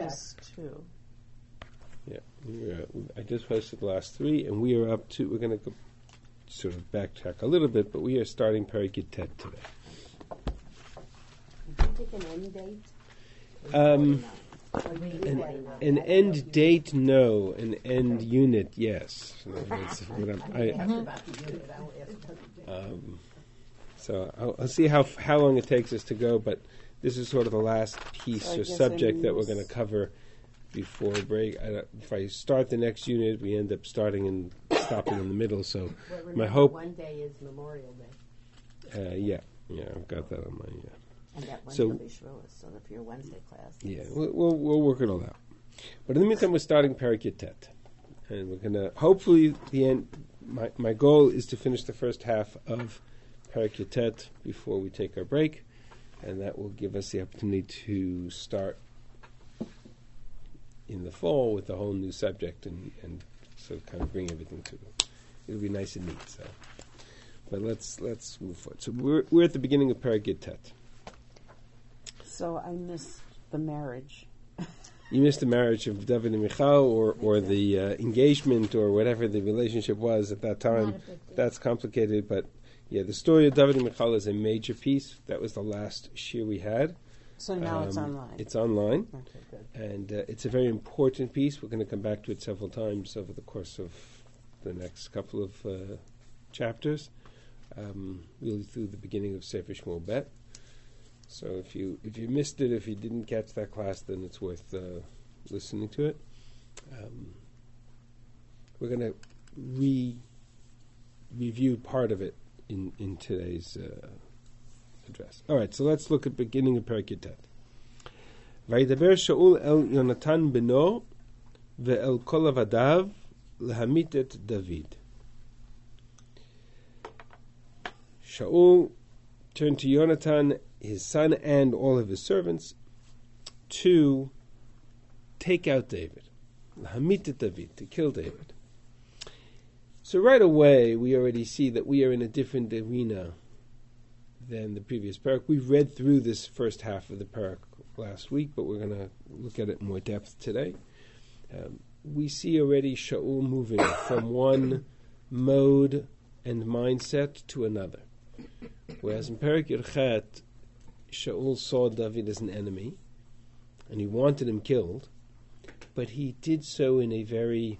missed two. Yeah, I just posted the last three, and we are up to. We're going to go sort of backtrack a little bit, but we are starting Perek Tet today. Did you take an end date? An end date, no. An end unit, yes. So I'll see how long it takes us to go, but this is sort of the last piece or subject that we're going to cover before break. If I start the next unit, we end up starting and stopping in the middle. So my hope. One day is Memorial Day. Yeah, I've got that on my. And that Wednesday will be Shavuos, so if your Wednesday class. Yeah, we'll work it all out. But in the meantime, we're starting Perek Tet, and we're going to hopefully the end. My goal is to finish the first half of Perek Tet before we take our break, and that will give us the opportunity to start in the fall with a whole new subject and sort of kind of bring everything to it. It'll be nice and neat. So, but let's move forward. So we're at the beginning of Perek Tet. So I missed the marriage. You missed the marriage of David and Michal, or the engagement, or whatever the relationship was at that time. That's complicated, but yeah, the story of David and Michal is a major piece. That was the last shir we had. So now it's online. It's online. Okay, good. And it's a very important piece. We're going to come back to it several times over the course of the next couple of chapters, really through the beginning of Sefer Shmuel Bet. So if you missed it, if you didn't catch that class, then it's worth listening to it. We're going to review part of it in today's address. All right, so let's look at the beginning of Perek Tet. Vayidaber Shaul el Yonatan beno ve'el kol avadav lehamit et David. Shaul turned to Yonatan, his son, and all of his servants to take out David. Lehamit et David, to kill David. So right away, we already see that we are in a different arena than the previous parak. We've read through this first half of the parak last week, but we're going to look at it in more depth today. We see already Shaul moving from one mode and mindset to another. Whereas in Perek Yirchet, Shaul saw David as an enemy, and he wanted him killed, but he did so in a very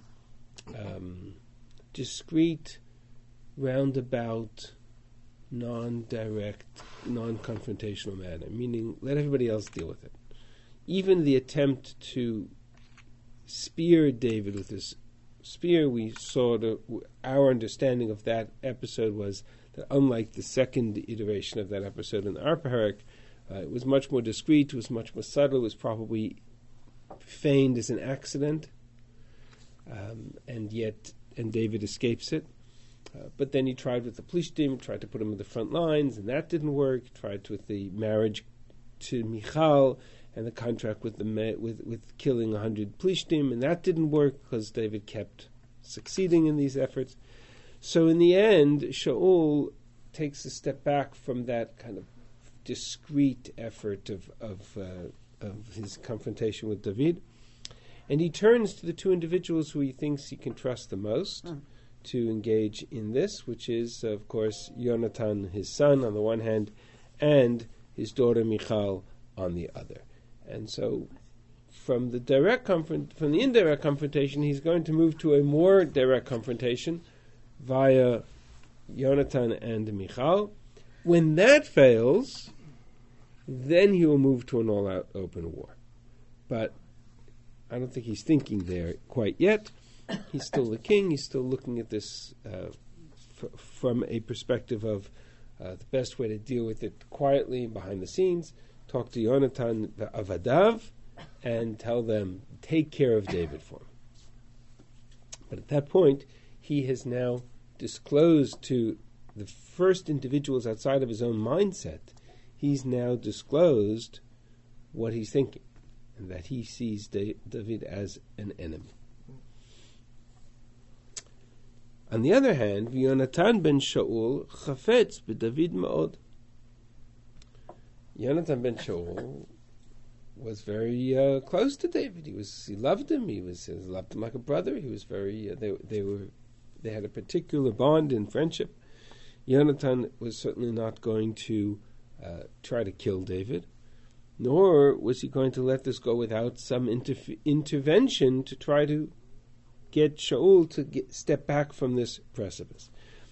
discreet, roundabout, non-direct, non-confrontational manner, meaning let everybody else deal with it. Even the attempt to spear David with his spear, we saw our understanding of that episode was that unlike the second iteration of that episode in the Arpaharik, it was much more discreet, it was much more subtle, it was probably feigned as an accident, and David escapes it. But then he tried with the Plishtim, tried to put him in the front lines, and that didn't work. Tried with the marriage to Michal and the contract with with killing 100 Plishtim, and that didn't work because David kept succeeding in these efforts. So in the end, Shaul takes a step back from that kind of discreet effort of his confrontation with David, and he turns to the two individuals who he thinks he can trust the most to engage in this, which is, of course, Yonatan, his son, on the one hand, and his daughter Michal on the other. And so, from the indirect confrontation, he's going to move to a more direct confrontation via Yonatan and Michal. When that fails, then he will move to an all-out open war. But I don't think he's thinking there quite yet. He's still the king. He's still looking at this from a perspective of the best way to deal with it quietly behind the scenes. Talk to Yonatan Avadav and tell them, take care of David for me. But at that point, he has now disclosed to the first individuals outside of his own mindset, he's now disclosed what he's thinking, and that he sees David as an enemy. On the other hand, Yonatan ben Shaul chafetz b'David ma'od. Yonatan ben Shaul was very close to David. He loved him. He loved him like a brother. He was very. They had a particular bond in friendship. Yonatan was certainly not going to try to kill David, nor was he going to let this go without some intervention to try to get Shaul to step back from this precipice.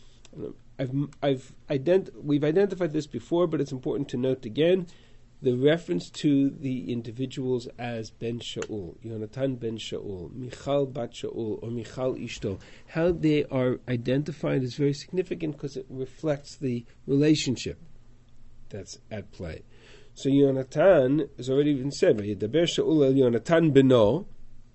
We've identified this before, but it's important to note again the reference to the individuals as Ben Shaul, Yonatan Ben Shaul, Michal Bat Shaul, or Michal Ishto. How they are identified is very significant because it reflects the relationship that's at play. So Yonatan has already been said, Vayedaber Shaul el Yonatan beno.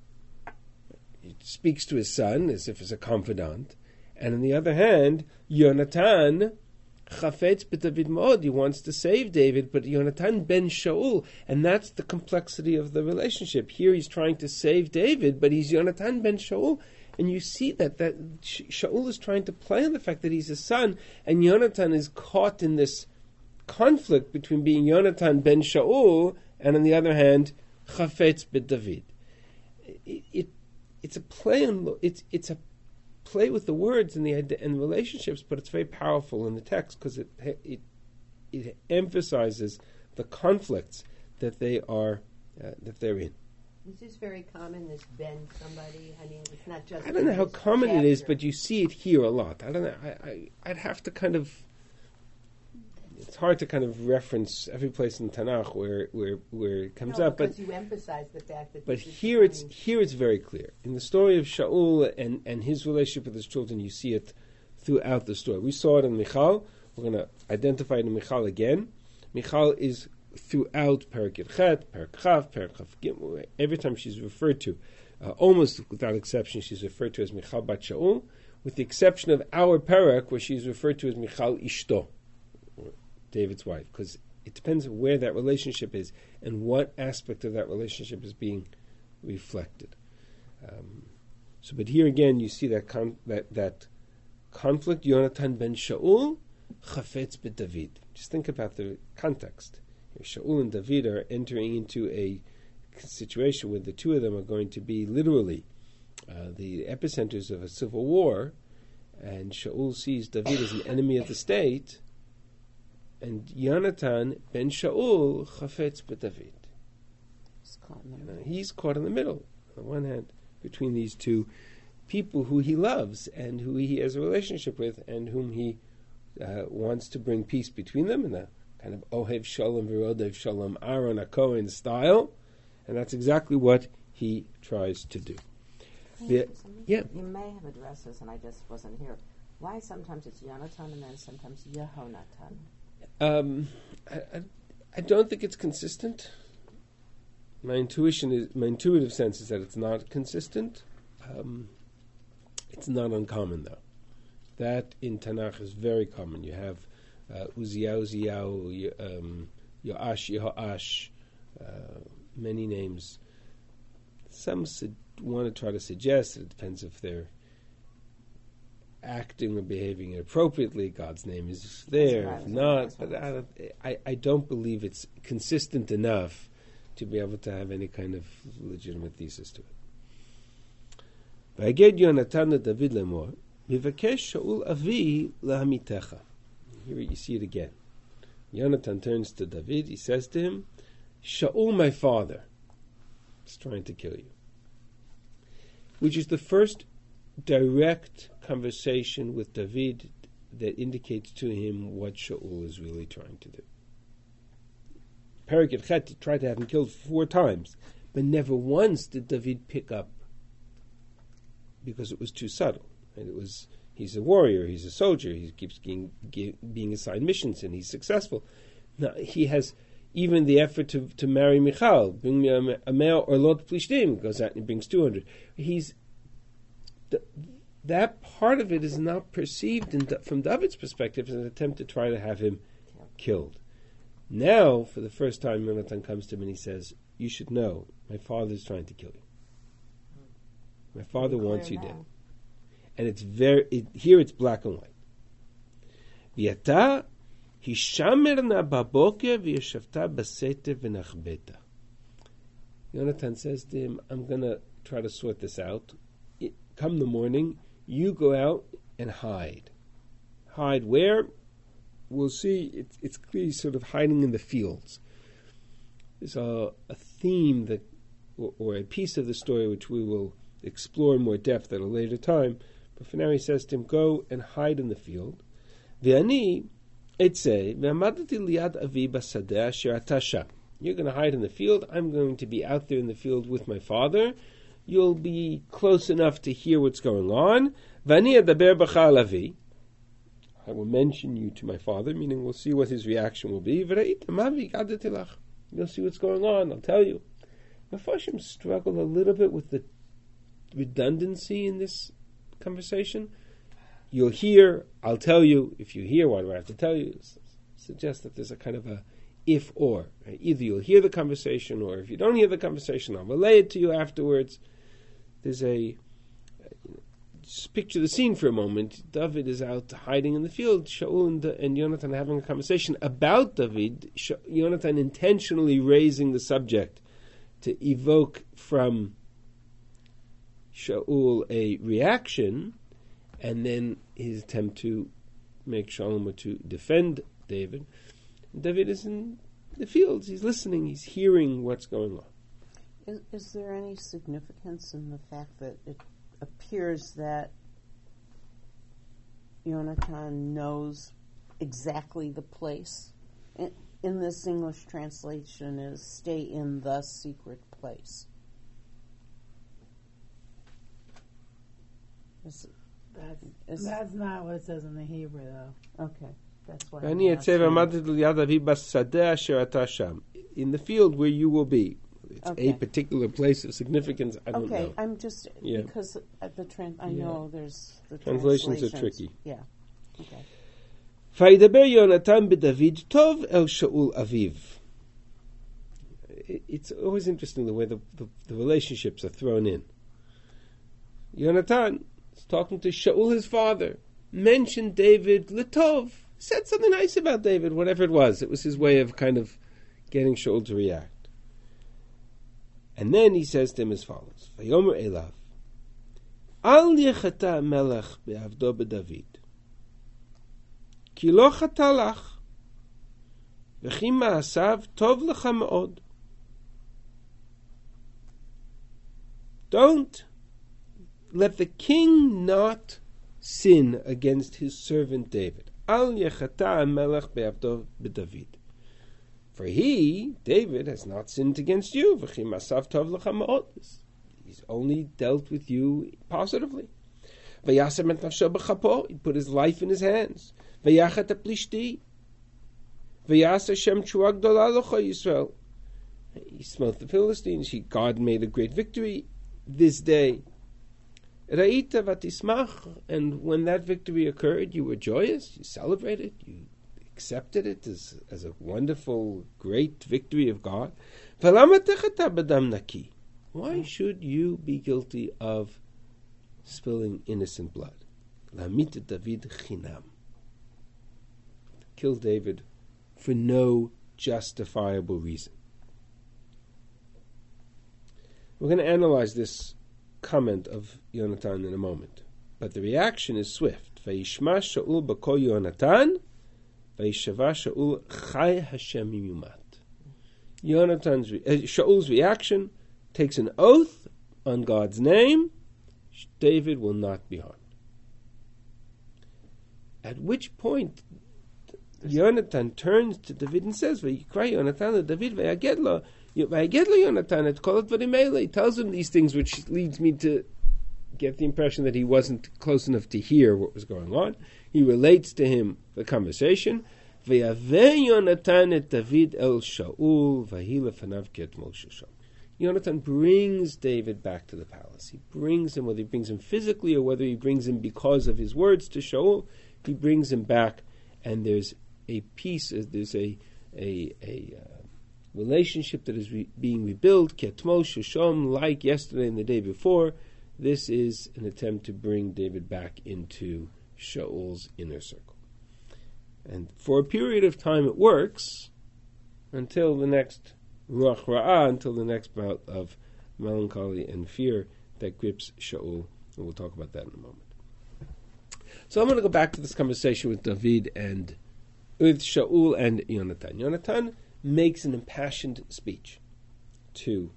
He speaks to his son as if he's a confidant. And on the other hand, Yonatan Chafetz b'David Mod, he wants to save David, but Yonatan ben Shaul, and that's the complexity of the relationship. Here he's trying to save David, but he's Yonatan ben Shaul, and you see that Shaul is trying to play on the fact that he's a son, and Yonatan is caught in this conflict between being Yonatan ben Shaul and on the other hand Chafetz b'David. It's a play on it's a play with the words and the relationships, but it's very powerful in the text because it emphasizes the conflicts that they're in. Is this very common? This Ben somebody? I mean, it's not just. I don't know how common it is, but you see it here a lot. I don't know. I'd have to kind of. It's hard to kind of reference every place in Tanakh where it comes up, because you emphasize the fact that. But here it's very clear in the story of Shaul and his relationship with his children. You see it throughout the story. We saw it in Michal. We're going to identify it in Michal again. Michal is throughout Perek Chet, Perek Chav, Perek Chav Gimel. Every time she's referred to, almost without exception, she's referred to as Michal Bat Shaul, with the exception of our Perek, where she's referred to as Michal Ishto, David's wife, because it depends on where that relationship is and what aspect of that relationship is being reflected. But here again, you see that conflict. Yonatan ben Shaul, Chafetz b'David. Just think about the context. Shaul and David are entering into a situation where the two of them are going to be literally the epicenters of a civil war, and Shaul sees David as an enemy of the state, and Yonatan ben Shaul Chafetz b'David. He's caught in the middle. On the one hand, between these two people who he loves and who he has a relationship with, and whom he wants to bring peace between them in a kind of Ohev Shalom V'Rodev Shalom Aaron HaKohen style, and that's exactly what he tries to do. Yeah. You may have addressed this, and I just wasn't here. Why sometimes it's Yonatan and then sometimes Yehonatan? I don't think it's consistent. My intuitive sense is that it's not consistent. It's not uncommon though. That in Tanakh is very common. You have Uziyahu, Yoash, many names. Some want to try to suggest that it depends if they're acting or behaving inappropriately. God's name is there. If not, but I don't believe it's consistent enough to be able to have any kind of legitimate thesis to it. V'aged Yonatan David lemor, Mivakesh Shaul avi lahamitecha. Here you see it again. Yonatan turns to David. He says to him, Shaul, my father, is trying to kill you. Which is the first direct conversation with David that indicates to him what Shaul is really trying to do. Perek Chet tried to have him killed 4 times, but never once did David pick up, because it was too subtle. And he's a warrior, he's a soldier, he keeps being assigned missions, and he's successful. Now, he has even the effort to marry Michal, bring me a male or Lot Plishtim, goes out and brings 200. That part of it is not perceived from David's perspective as an attempt to try to have him killed. Now, for the first time, Yonatan comes to him and he says, you should know, my father is trying to kill you. My father wants you dead. And here it's black and white. V'yata hishamer na baboker v'yeshavta basete v'nachbeta. Yonatan says to him, I'm going to try to sort this out. Come the morning, you go out and hide. Hide where? We'll see. It's clearly sort of hiding in the fields. There's a theme that, or a piece of the story which we will explore in more depth at a later time. But for now he says to him, go and hide in the field. V'ani etzei v'amadati liad avi basadeh asher ata sham. You're going to hide in the field. I'm going to be out there in the field with my father. You'll be close enough to hear what's going on. V'ani adaber b'cha al avi. I will mention you to my father, meaning we'll see what his reaction will be. You'll see what's going on. I'll tell you. Mefarshim struggle a little bit with the redundancy in this conversation. You'll hear, I'll tell you. If you hear, why do I have to tell you? Suggests that there's a kind of a if-or. Right? Either you'll hear the conversation, or if you don't hear the conversation, I'll relay it to you afterwards. There's just picture the scene for a moment. David is out hiding in the field. Shaul and Yonatan are having a conversation about David. Yonatan intentionally raising the subject to evoke from Shaul a reaction, and then his attempt to make shalom or to defend David. David is in the fields. He's listening. He's hearing what's going on. Is there any significance in the fact that it appears that Yonatan knows exactly the place? In this English translation is stay in the secret place. That's not what it says in the Hebrew, though. Okay, that's why. In the field where you will be. It's okay. A particular place of significance. I don't know. Okay, I'm just because at the I know there's the translations are tricky. Yeah. Okay. Vaydaber Yonatan b'David tov el Shaul aviv. It's always interesting the way the relationships are thrown in. Yonatan is talking to Shaul, his father, mentioned David Litov, said something nice about David, whatever it was. It was his way of kind of getting Shaul to react. And then he says to him as follows: Vayomer elav, al yechata melech be'avdo b'David, ki lo chata lach, v'chi ma'asav tov lecha me'od. Don't let the king not sin against his servant David. Al yechata melech be'avdo b'David. For he, David, has not sinned against you. He's only dealt with you positively. He put his life in his hands. He smote the Philistines. God made a great victory this day. And when that victory occurred, you were joyous, you celebrated, you accepted it as a wonderful, great victory of God. Why should you be guilty of spilling innocent blood? Kill David for no justifiable reason. We're going to analyze this comment of Yonatan in a moment, but the reaction is swift. Vayishma Shaul b'kol Yonatan, vayishava Shaul chai Hashem yumat. Shaul's reaction takes an oath on God's name: David will not be harmed. At which point, Yonatan turns to David and says, "Vayikra Yonatan David vayagedlo Yonatan et kol advarim." He tells him these things, which leads me to get the impression that he wasn't close enough to hear what was going on. He relates to him the conversation. Yonatan et David el Shaul vahi lefanav ketmol shesham. Yonatan brings David back to the palace. He brings him, whether he brings him physically or whether he brings him because of his words to Shaul, he brings him back, and there's a peace, there's a relationship that is being rebuilt, ketmol shesham, like yesterday and the day before. This is an attempt to bring David back into Shaul's inner circle. And for a period of time it works, until the next ruach ra'ah, until the next bout of melancholy and fear that grips Shaul, and we'll talk about that in a moment. So I'm going to go back to this conversation with David and with Shaul and Yonatan. Yonatan makes an impassioned speech to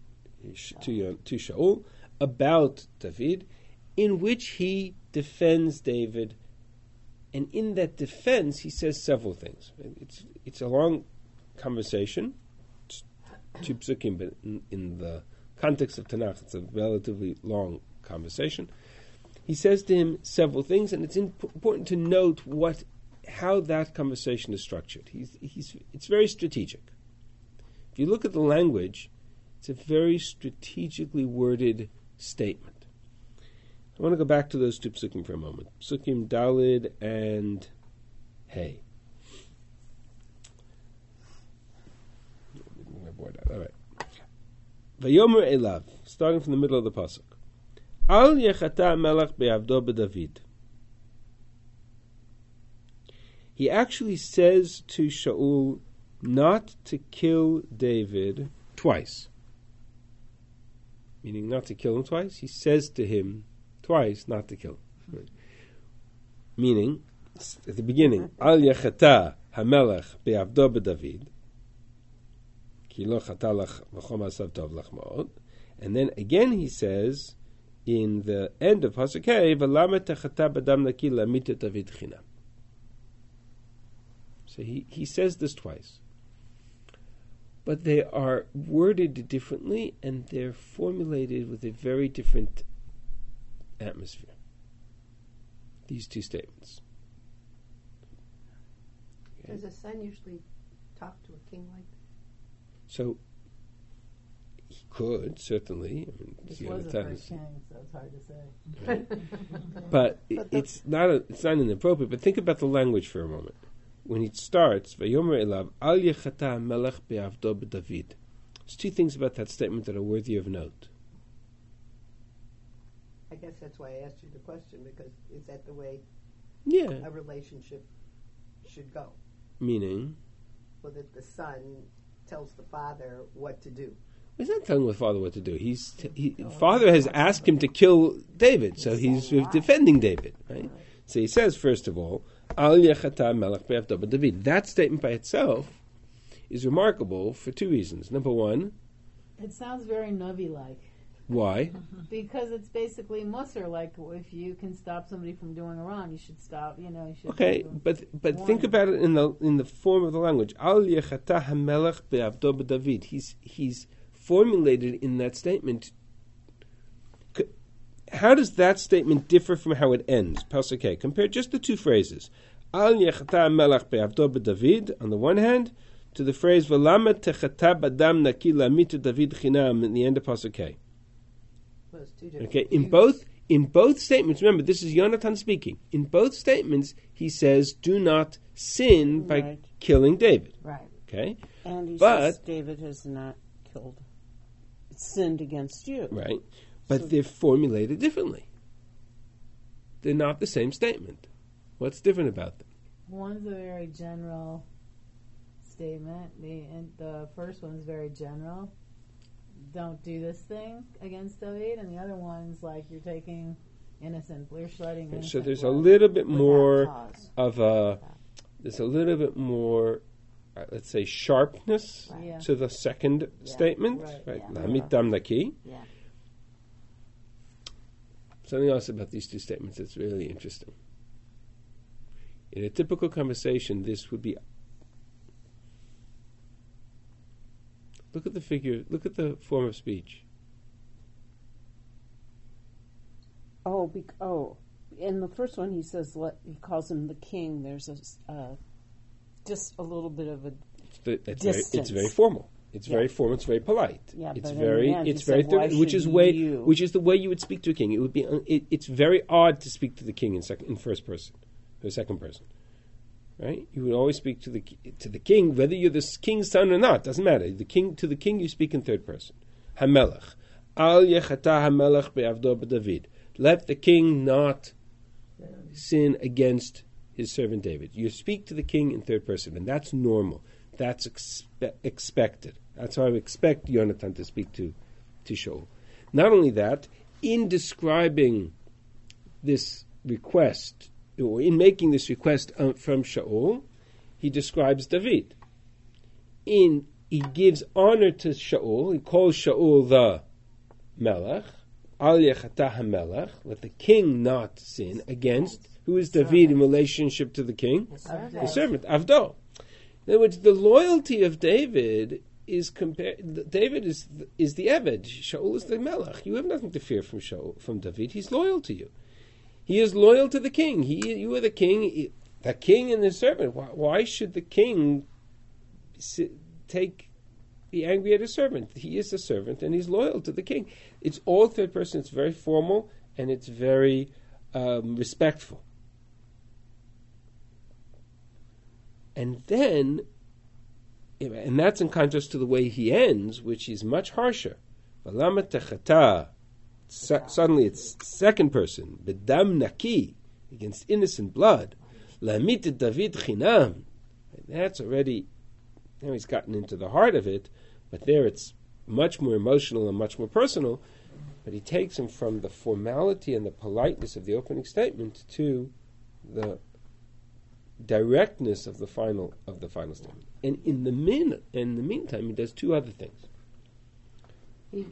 Shaul about David, in which he defends David, and in that defense he says several things. It's a long conversation, it's 2 psukim, but in the context of Tanakh, it's a relatively long conversation. He says to him several things, and it's important to note how that conversation is structured. It's very strategic. If you look at the language, it's a very strategically worded statement. I want to go back to those 2 psukim for a moment. Psukim Dalid and Hey. All right. Vayomer Elav, starting from the middle of the pasuk. Al yechata melech be'avdo b'David. He actually says to Shaul not to kill David twice. Meaning not to kill him twice. He says to him twice not to kill him. Right. Meaning, at the beginning, Al yechata hamelech be'avdo b'David. Ki lo chata lach v'chom asav tov lach ma'od. And then again he says, in the end of Pasuk Hey, V'lama techata b'dam naki lamita David chinam. So he says this twice. But they are worded differently, and they're formulated with a very different atmosphere. These 2 statements. Okay. Does a son usually talk to a king like that? So he could, certainly. I mean, this was the first king, so it's hard to say. Right. But it's not inappropriate. But think about the language for a moment. When it starts, Vayomer Elav, Al Yechata Melech Be'avdo b'David. There's 2 things about that statement that are worthy of note. I guess that's why I asked you the question, because is that the way a relationship should go? Meaning? Well, that the son tells the father what to do. He's not telling the father what to do. Father has asked him to kill David, so he's defending David, right? So he says, first of all, Al Yechata Melech Be'avdo b'David. That statement by itself is remarkable for 2 reasons. Number one, it sounds very Navi-like. Why? Because it's basically Musar, like if you can stop somebody from doing wrong, you should stop. You should. Okay, but think about it in the form of the language. Al Yechata Hamelech Be'avdo b'David. He's formulated in that statement. How does that statement differ from how it ends? Pasuk Hey. Compare just the 2 phrases. Al Yechata Hamelech Be'avdo b'David on the one hand, to the phrase V'lama techata b'dam naki lamitu David chinam in the end of Pasuk Hey. Okay, in both statements, remember this is Yonatan speaking. In both statements, he says, "Do not sin by killing David." Right. Okay, and he says David has not sinned against you. Right, but they're formulated differently. They're not the same statement. What's different about them? One's a very general statement. The first one's very general. Don't do this thing against David, and the other one's like you're taking innocent, you're shedding innocent. So there's a little bit more of let's say, sharpness to the second statement, right? Lamitam naki. Something else about these 2 statements that's really interesting. In a typical conversation, this would be. Look at the figure. Look at the form of speech. In the first one, he says he calls him the king. There's just a little bit of a distance. It's very formal. It's very formal. It's very polite. Yeah, it's but very. It's very. Which is the way you would speak to a king. It would be. It's very odd to speak to the king in first person, or second person. Right? You would always speak to the king, whether you're the king's son or not. Doesn't matter. To the king, you speak in third person. Hamelech, al yechata hamelech be'avdo b'David. Let the king not sin against his servant David. You speak to the king in third person, and that's normal. That's expected. That's how I expect Yonatan to speak to Shaul. Not only that, in describing this request, or in making this request from Shaul, he describes David. He gives honor to Shaul. He calls Shaul the Melech, Al Yechatah HaMelech, let the king not sin against. Who is David in relationship to the king? The servant, Avdo. In other words, the loyalty of David is compared. David is the Eved. Shaul is the Melech. You have nothing to fear from David. He's loyal to you. He is loyal to the king. You are the king. The king and the servant. Why should the king be angry at his servant? He is the servant, and he's loyal to the king. It's all third person. It's very formal, and it's very respectful. And that's in contrast to the way he ends, which is much harsher. Suddenly it's second person, bedam naki, against innocent blood. Lamit David chinam. That's already, now he's gotten into the heart of it, but there it's much more emotional and much more personal. But he takes him from the formality and the politeness of the opening statement to the directness of the final statement. And in the meantime, he does two other things. He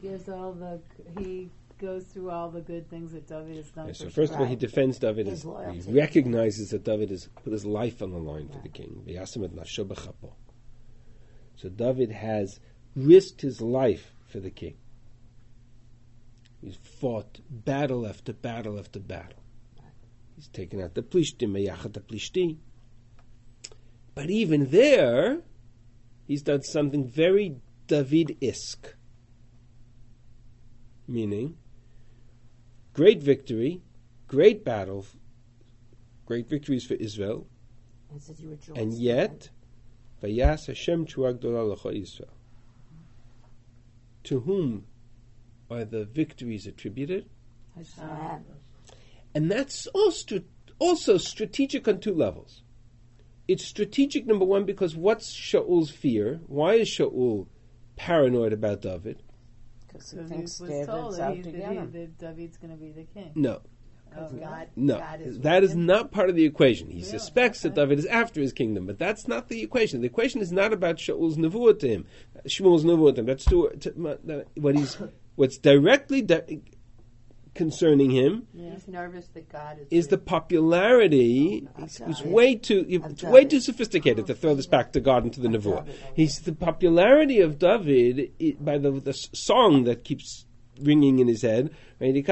goes through all the good things that David has done. So first of all, he defends David. He recognizes that David has put his life on the line for the king. So David has risked his life for the king. He's fought battle after battle after battle. He's taken out the Plishtim, Mayachat the Plishtim. But even there, he's done something very David-esque. Meaning, great victory, great battle, great victories for Israel, and yet, Vayas Hashem Tshua Gdola L'cha Yisrael. To whom are the victories attributed? Hashem. And that's also strategic on two levels. It's strategic, number one, because what's Shaul's fear? Why is Shaul paranoid about David? Because he thinks David's out to get him. That David's going to be the king. No. God That is not part of the equation. He suspects that David is after his kingdom, but that's not the equation. The equation is not about Shaul's nevuah to him, Shmuel's nevuah to him. That's what's directly concerning him. He's nervous that God is the popularity. It's way too sophisticated to throw this back to God and to the nevuah. The popularity of David by the song that keeps ringing in his head. His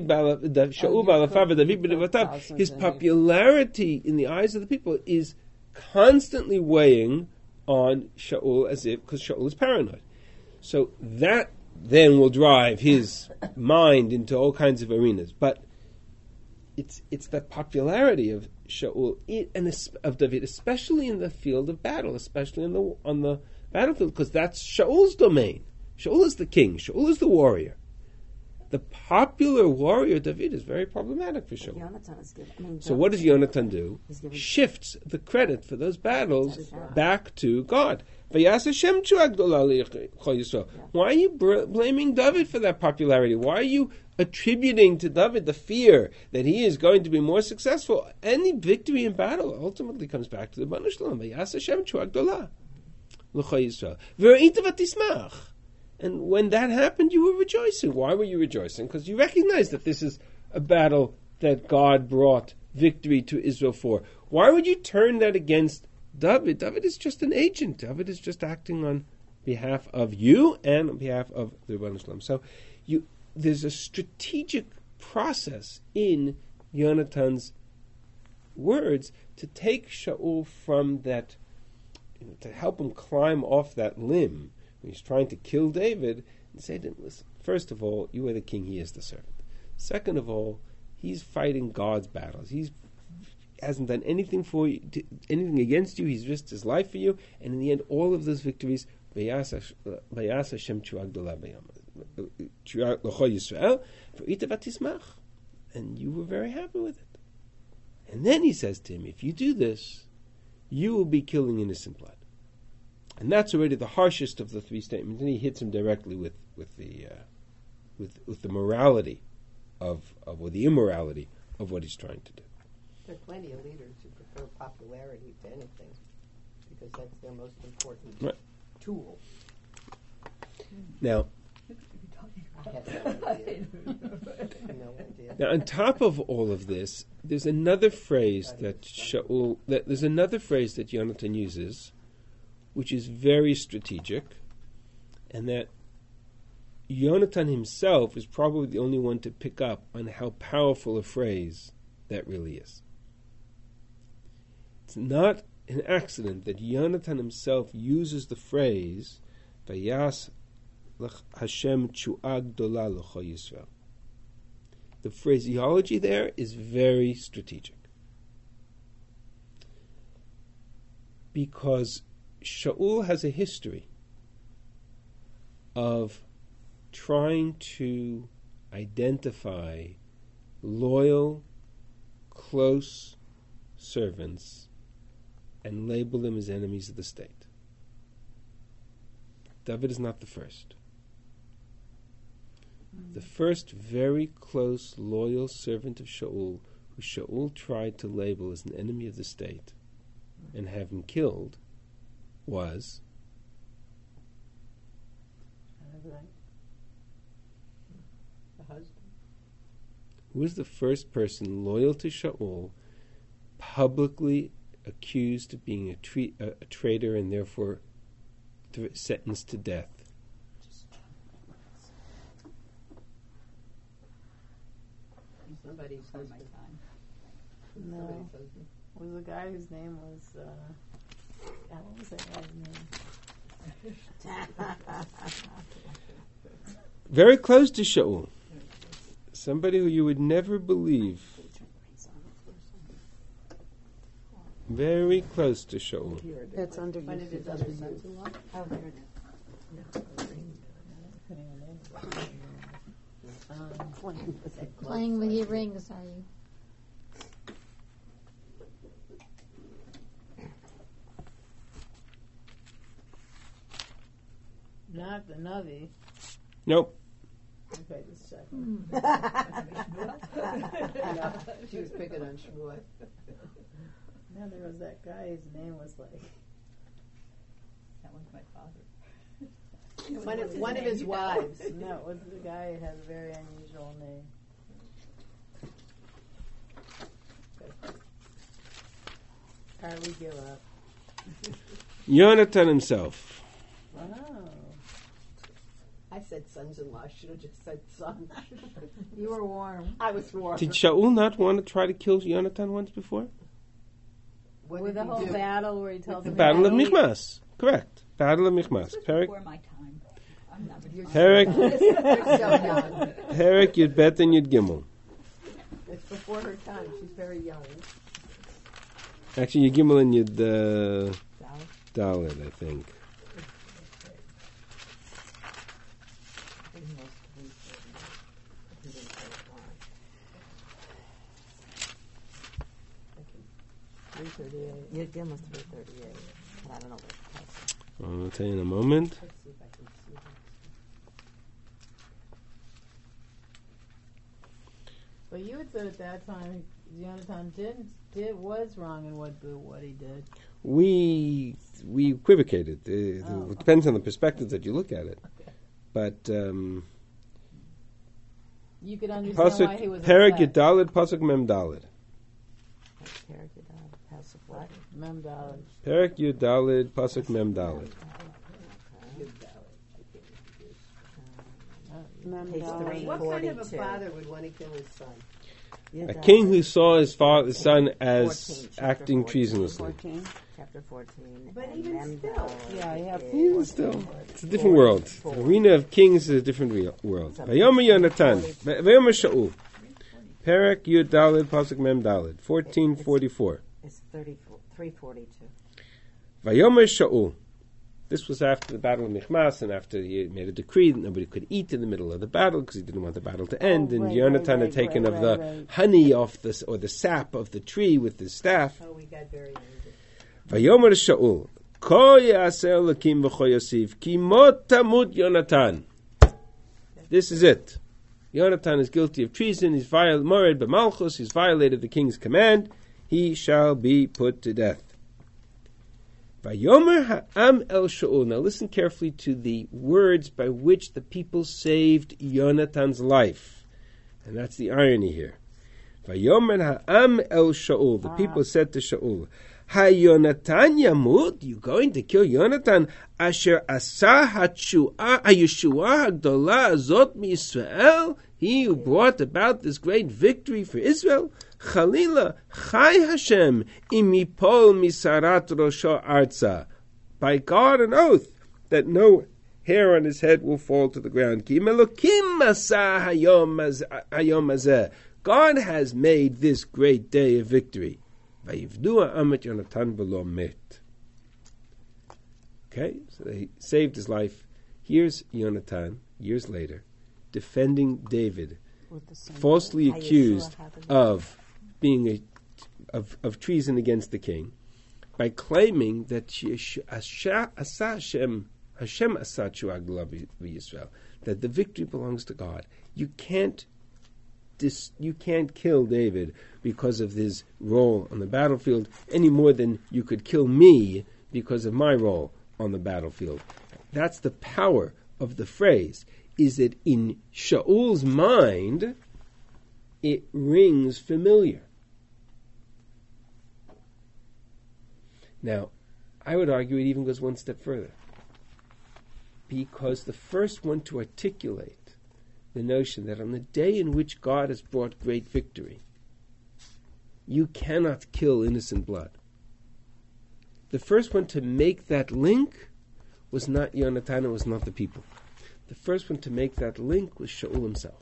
popularity in the eyes of the people is constantly weighing on Shaul because Shaul is paranoid. So that then will drive his mind into all kinds of arenas. But it's that popularity of Shaul and of David, especially in the field of battle, especially on the battlefield, because that's Shaul's domain. Shaul is the king. Shaul is the warrior. The popular warrior David is very problematic for Shaul. So what does Yonatan do? Shifts the credit for those battles back to God. Why are you blaming David for that popularity? Why are you attributing to David the fear that he is going to be more successful? Any victory in battle ultimately comes back to the Banu Shalom. And when that happened, you were rejoicing. Why were you rejoicing? Because you recognized that this is a battle that God brought victory to Israel for. Why would you turn that against David? David is just an agent. David is just acting on behalf of you and on behalf of the Rebbeinu Shalom. So there's a strategic process in Yonatan's words to take Shaul from that, to help him climb off that limb. He's trying to kill David, and say to him, listen, first of all, you are the king, he is the servant. Second of all, he's fighting God's battles. He hasn't done anything for you, anything against you. He's risked his life for you, and in the end, all of those victories, and you were very happy with it. And then he says to him, if you do this, you will be killing innocent blood. And that's already the harshest of the three statements, and he hits him directly with the morality or the immorality of what he's trying to do. There are plenty of leaders who prefer popularity to anything because that's their most important tool. Now, I have no idea. No idea. Now, on top of all of this, there's another phrase that Yonatan uses, which is very strategic, and that Yonatan himself is probably the only one to pick up on how powerful a phrase that really is. It's not an accident that Yonatan himself uses the phrase "Vayas Hashem Tshua Gdola L'Cho Yisrael." The phraseology there is very strategic, because Shaul has a history of trying to identify loyal, close servants and label them as enemies of the state. David is not the first. The first very close, loyal servant of Shaul, who Shaul tried to label as an enemy of the state and have him killed, was The husband. who was the first person loyal to Shaul, publicly accused of being a traitor and therefore sentenced to death. Somebody's husband. No. Somebody's husband. Was the guy whose name was, what was that guy's name? Very close to Shaul. Somebody who you would never believe. Very close to Shaul. That's under your Find it as other sons-in-law. Oh, there it is. Playing with your rings, are you? Not the Navi. Nope. Okay, just checking. She was picking on Shmuel. Yeah, there was that guy whose name was like... That one's my father. One of his wives. No, it was the guy who had a very unusual name. All right, we give up. Yonatan himself. Oh. I said sons-in-law. I should have just said son. You were warm. I was warm. Did Shaul not want to try to kill Yonatan once before? What With did the he whole do? battle where he tells The him... Battle of to eat. Michmas. Correct. Battle of Michmas. This was Perek before my time. I'm not really Perek You're so young. Perek Yud Bet and Yud Gimel. It's before her time. She's very young. Actually, Yud Gimel and Yud Dalet, I think. Your dim was 338. But I don't know what it tells you. I'll tell you in a moment. Let's see if I can see that. But you had said at that time, Jonathan was wrong in what he did. We equivocated. It depends on the perspective that you look at it. But You could understand why he Pasuk was Perek upset. Yud Dalet Pasuk Mem Dalet. House of what? Mem Dalet. Perek Yud Dalet Pasuk Mem Dalet. Page What kind of a 342. father would want to kill his son? A king who saw his son as 14, chapter acting 14. treasonously. 14. Chapter 14. But and even then still. Yeah, I have. Even still, it's a different world. The arena of kings is a different world. Vayomer Yonatan, Vayomer Shaul. Perek Yud Dalet Pasuk Mem Dalet. 1444. It's 342. Vayomer Shaul. This was after the battle of Michmas, and after he made a decree that nobody could eat in the middle of the battle because he didn't want the battle to end. And right, Yonatan had taken of the honey off or the sap of the tree with his staff. Oh, we got very angry. Vayomer Shaul. Ko ya'aseh Elokim v'cho yosiv, ki mot tamut Yonatan. This is it. Yonatan is guilty of treason. He's mored b'malchus. He's violated the king's command. He shall be put to death. Vayomer ha'am el Shaul. Now listen carefully to the words by which the people saved Yonatan's life. And that's the irony here. Vayomer ha'am el Shaul. The people said to Shaul, HaYonatan yamut? You going to kill Yonatan? Asher asa ha'yeshua ha'gdola azot mi'Yisrael? He who brought about this great victory for Israel? Chalila, Chai Hashem, imipol misarat rosho arza. By God an oath that no hair on his head will fall to the ground. Ki melokim asa hayom hazeh. God has made this great day of victory. Vayivdu ha'amet Yonatan v'lo met. Okay, so they saved his life. Here's Yonatan, years later, defending David, falsely accused of being of treason against the king, by claiming that Hashem that the victory belongs to God. You can't kill David because of his role on the battlefield any more than you could kill me because of my role on the battlefield. That's the power of the phrase, is that in Shaul's mind, it rings familiar. Now, I would argue it even goes one step further. Because the first one to articulate the notion that on the day in which God has brought great victory, you cannot kill innocent blood. The first one to make that link was not Yonatan, it was not the people. The first one to make that link was Shaul himself.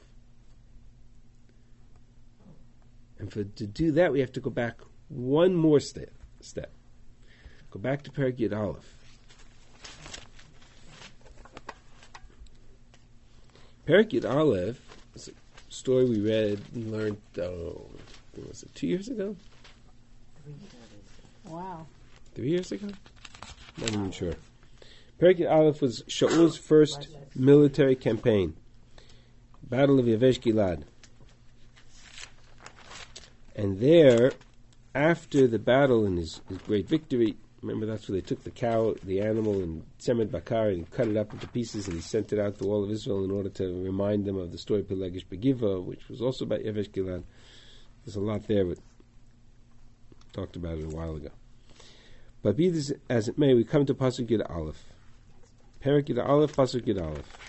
And to do that, we have to go back one more step. Go back to Perek Yud Aleph. Perek Yud Aleph is a story we read and learned, was it 2 years ago? Wow. 3 years ago? Not even sure. Perek Yud Aleph was Shaul's first military campaign. Battle of Yavesh Gilad. And there, after the battle and his great victory, remember that's where they took the cow, the animal, and Tzemed Bakar, and cut it up into pieces, and he sent it out to all of Israel in order to remind them of the story of Pelegish Begiva, which was also about Yavesh Gilad. There's a lot there, but talked about it a while ago. But be this as it may, we come to Pasuk Yud Aleph. Perek Yud Aleph, Pasuk Yud Aleph.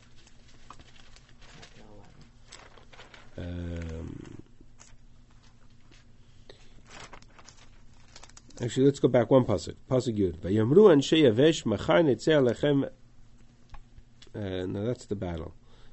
Actually, let's go back one pasuk. Pasuk Yud. Vayamru anshe Yavesh machar netzeh alechem. No, that's the battle.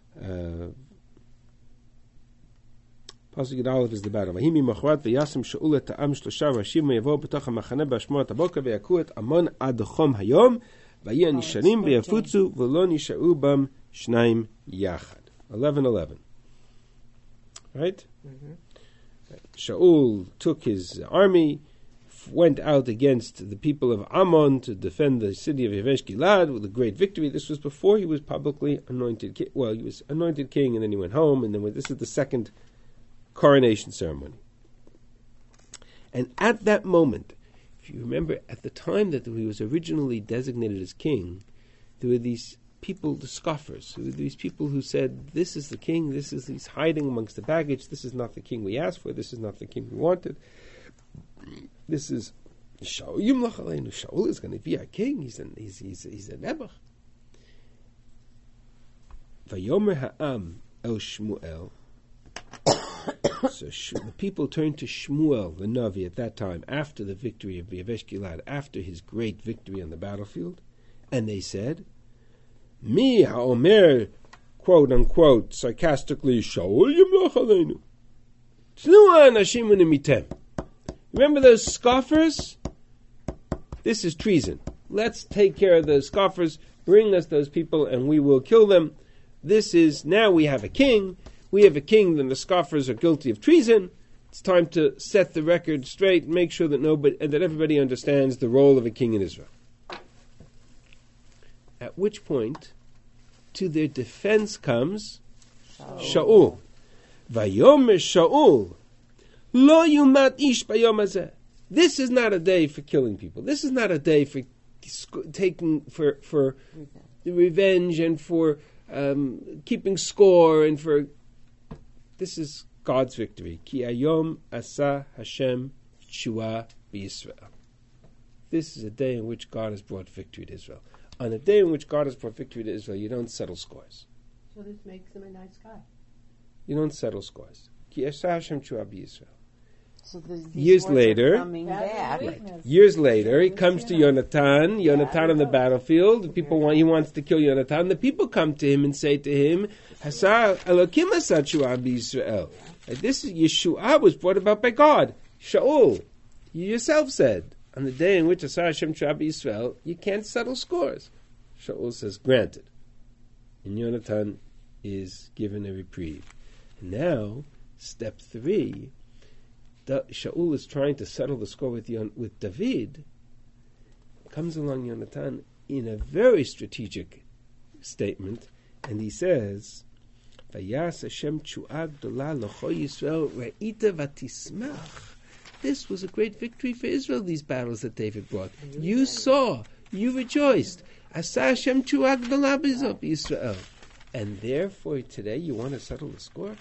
Pasuk Yud Aleph is the battle. Vayimi machrat v'yasim Shaul et ha'am shlosha rashim v'yavo b'toch ha'machane b'ashmor ha'boker v'yaku et Amon ad chom hayom v'yeh nisharim v'yafutzu v'lo nisharu bam shnaim yachad. 11:11. Right? Mm-hmm. Shaul took his army, went out against the people of Ammon to defend the city of Yavesh Gilad with a great victory. This was before he was publicly anointed king. Well, he was anointed king, and then he went home, and then this is the second coronation ceremony. And at that moment, if you remember, at the time that he was originally designated as king, there were these people, the scoffers, these people who said, this is the king, he's hiding amongst the baggage, this is not the king we asked for, this is not the king we wanted. This is Shaul. Shaul is going to be our king. He's a Nebuch. Vayomer ha'am el Shmuel. So the people turned to Shmuel, the Navi, at that time, after the victory of Yavesh Gilad, after his great victory on the battlefield, and they said, "Mi ha'omer, quote unquote, sarcastically, Shaul yimloch aleinu. Tznuah anashim unimitem." Remember those scoffers? This is treason. Let's take care of those scoffers, bring us those people, and we will kill them. This is, now we have a king. We have a king, then the scoffers are guilty of treason. It's time to set the record straight and make sure that that everybody understands the role of a king in Israel. At which point, to their defense comes Shaul. Vayomer Shaul, lo yumat ish bayom hazeh. This is not a day for killing people. This is not a day for taking for revenge and for keeping score and for. This is God's victory. Ki ayom asa Hashem shua b'Yisrael. This is a day in which God has brought victory to Israel. On a day in which God has brought victory to Israel, you don't settle scores. So this makes him a nice guy. You don't settle scores. Ki asa Hashem shua b'Yisrael. So these Years words are later, coming back. Years later, he comes to Yonatan. Yonatan on the battlefield. He wants to kill Yonatan. The people come to him and say to him, "Hasar Elokim asad shua b'Yisrael." This Yeshua was brought about by God. Shaul, you yourself said on the day in which Hasar Hashem shua b'Yisrael, you can't settle scores. Shaul says, "Granted," and Yonatan is given a reprieve. And now, step 3. Shaul is trying to settle the score with David. Comes along Yonatan in a very strategic statement, and he says, "Vayas Hashem tshu'ah gdola l'cho Yisrael re'ita v'tismach." This was a great victory for Israel, these battles that David brought. You saw, you rejoiced. Asa Hashem tshu'ah gdola b'Yisrael. And therefore today you want to settle the score?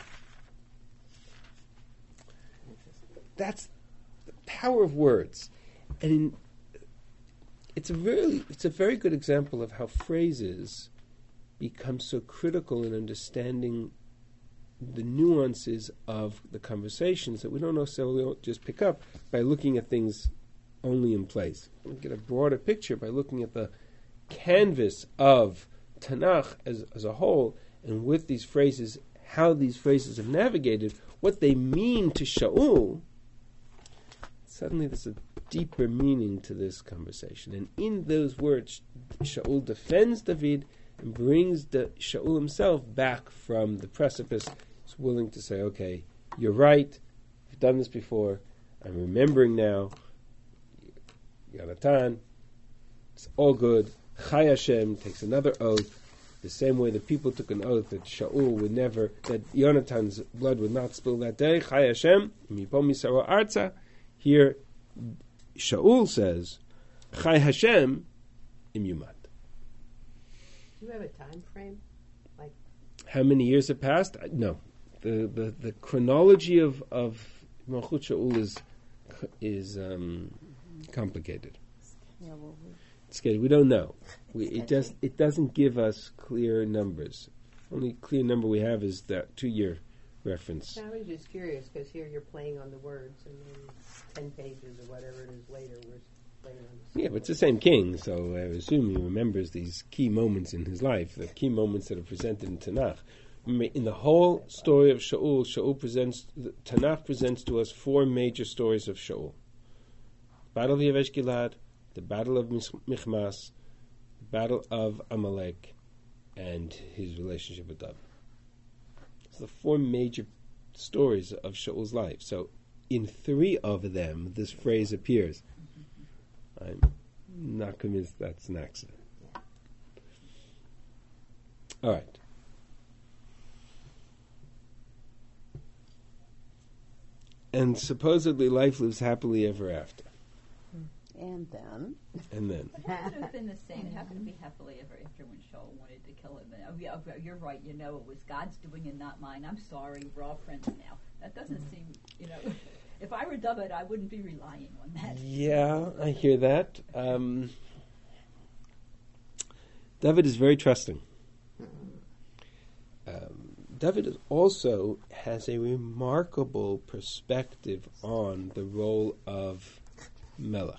That's the power of words, and it's a very good example of how phrases become so critical in understanding the nuances of the conversations that we don't necessarily just pick up by looking at things only in place. We get a broader picture by looking at the canvas of Tanakh as a whole, and with these phrases, how these phrases have navigated, what they mean to Shaul. Suddenly there's a deeper meaning to this conversation. And in those words, Shaul defends David and brings Shaul himself back from the precipice. He's willing to say, okay, you're right, I've done this before, I'm remembering now, Yonatan, it's all good. Chai Hashem takes another oath, the same way the people took an oath that Shaul would never, that Yonatan's blood would not spill that day. Chai Hashem, mipom misaro arza. Here, Shaul says, Chai Hashem im yumat. Do you have a time frame? Like how many years have passed? No. The chronology of Malchut Shaul is complicated. It's good. We don't know. It doesn't give us clear numbers. Only clear number we have is that 2-year reference. I was just curious because here you're playing on the words, and then 10 pages or whatever it is later, we're playing on the. Yeah, but it's the same king, so I assume he remembers these key moments in his life, the key moments that are presented in Tanakh. In the whole story of Shaul, Tanakh presents to us 4 major stories of Shaul: Battle of Yavesh Gilad, the Battle of Michmas, the Battle of Amalek, and his relationship with David. It's the 4 major stories of Shaul's life. So, in 3 of them, this phrase appears. I'm not convinced that's an accident. All right. And supposedly life lives happily ever after. And then? How could it have been the same? How could it be happily ever after when Shaul wanted to kill him? You're right, it was God's doing and not mine. I'm sorry, we're all friends now. That doesn't seem, if I were David, I wouldn't be relying on that. Yeah, I hear that. David is very trusting. David also has a remarkable perspective on the role of Melech.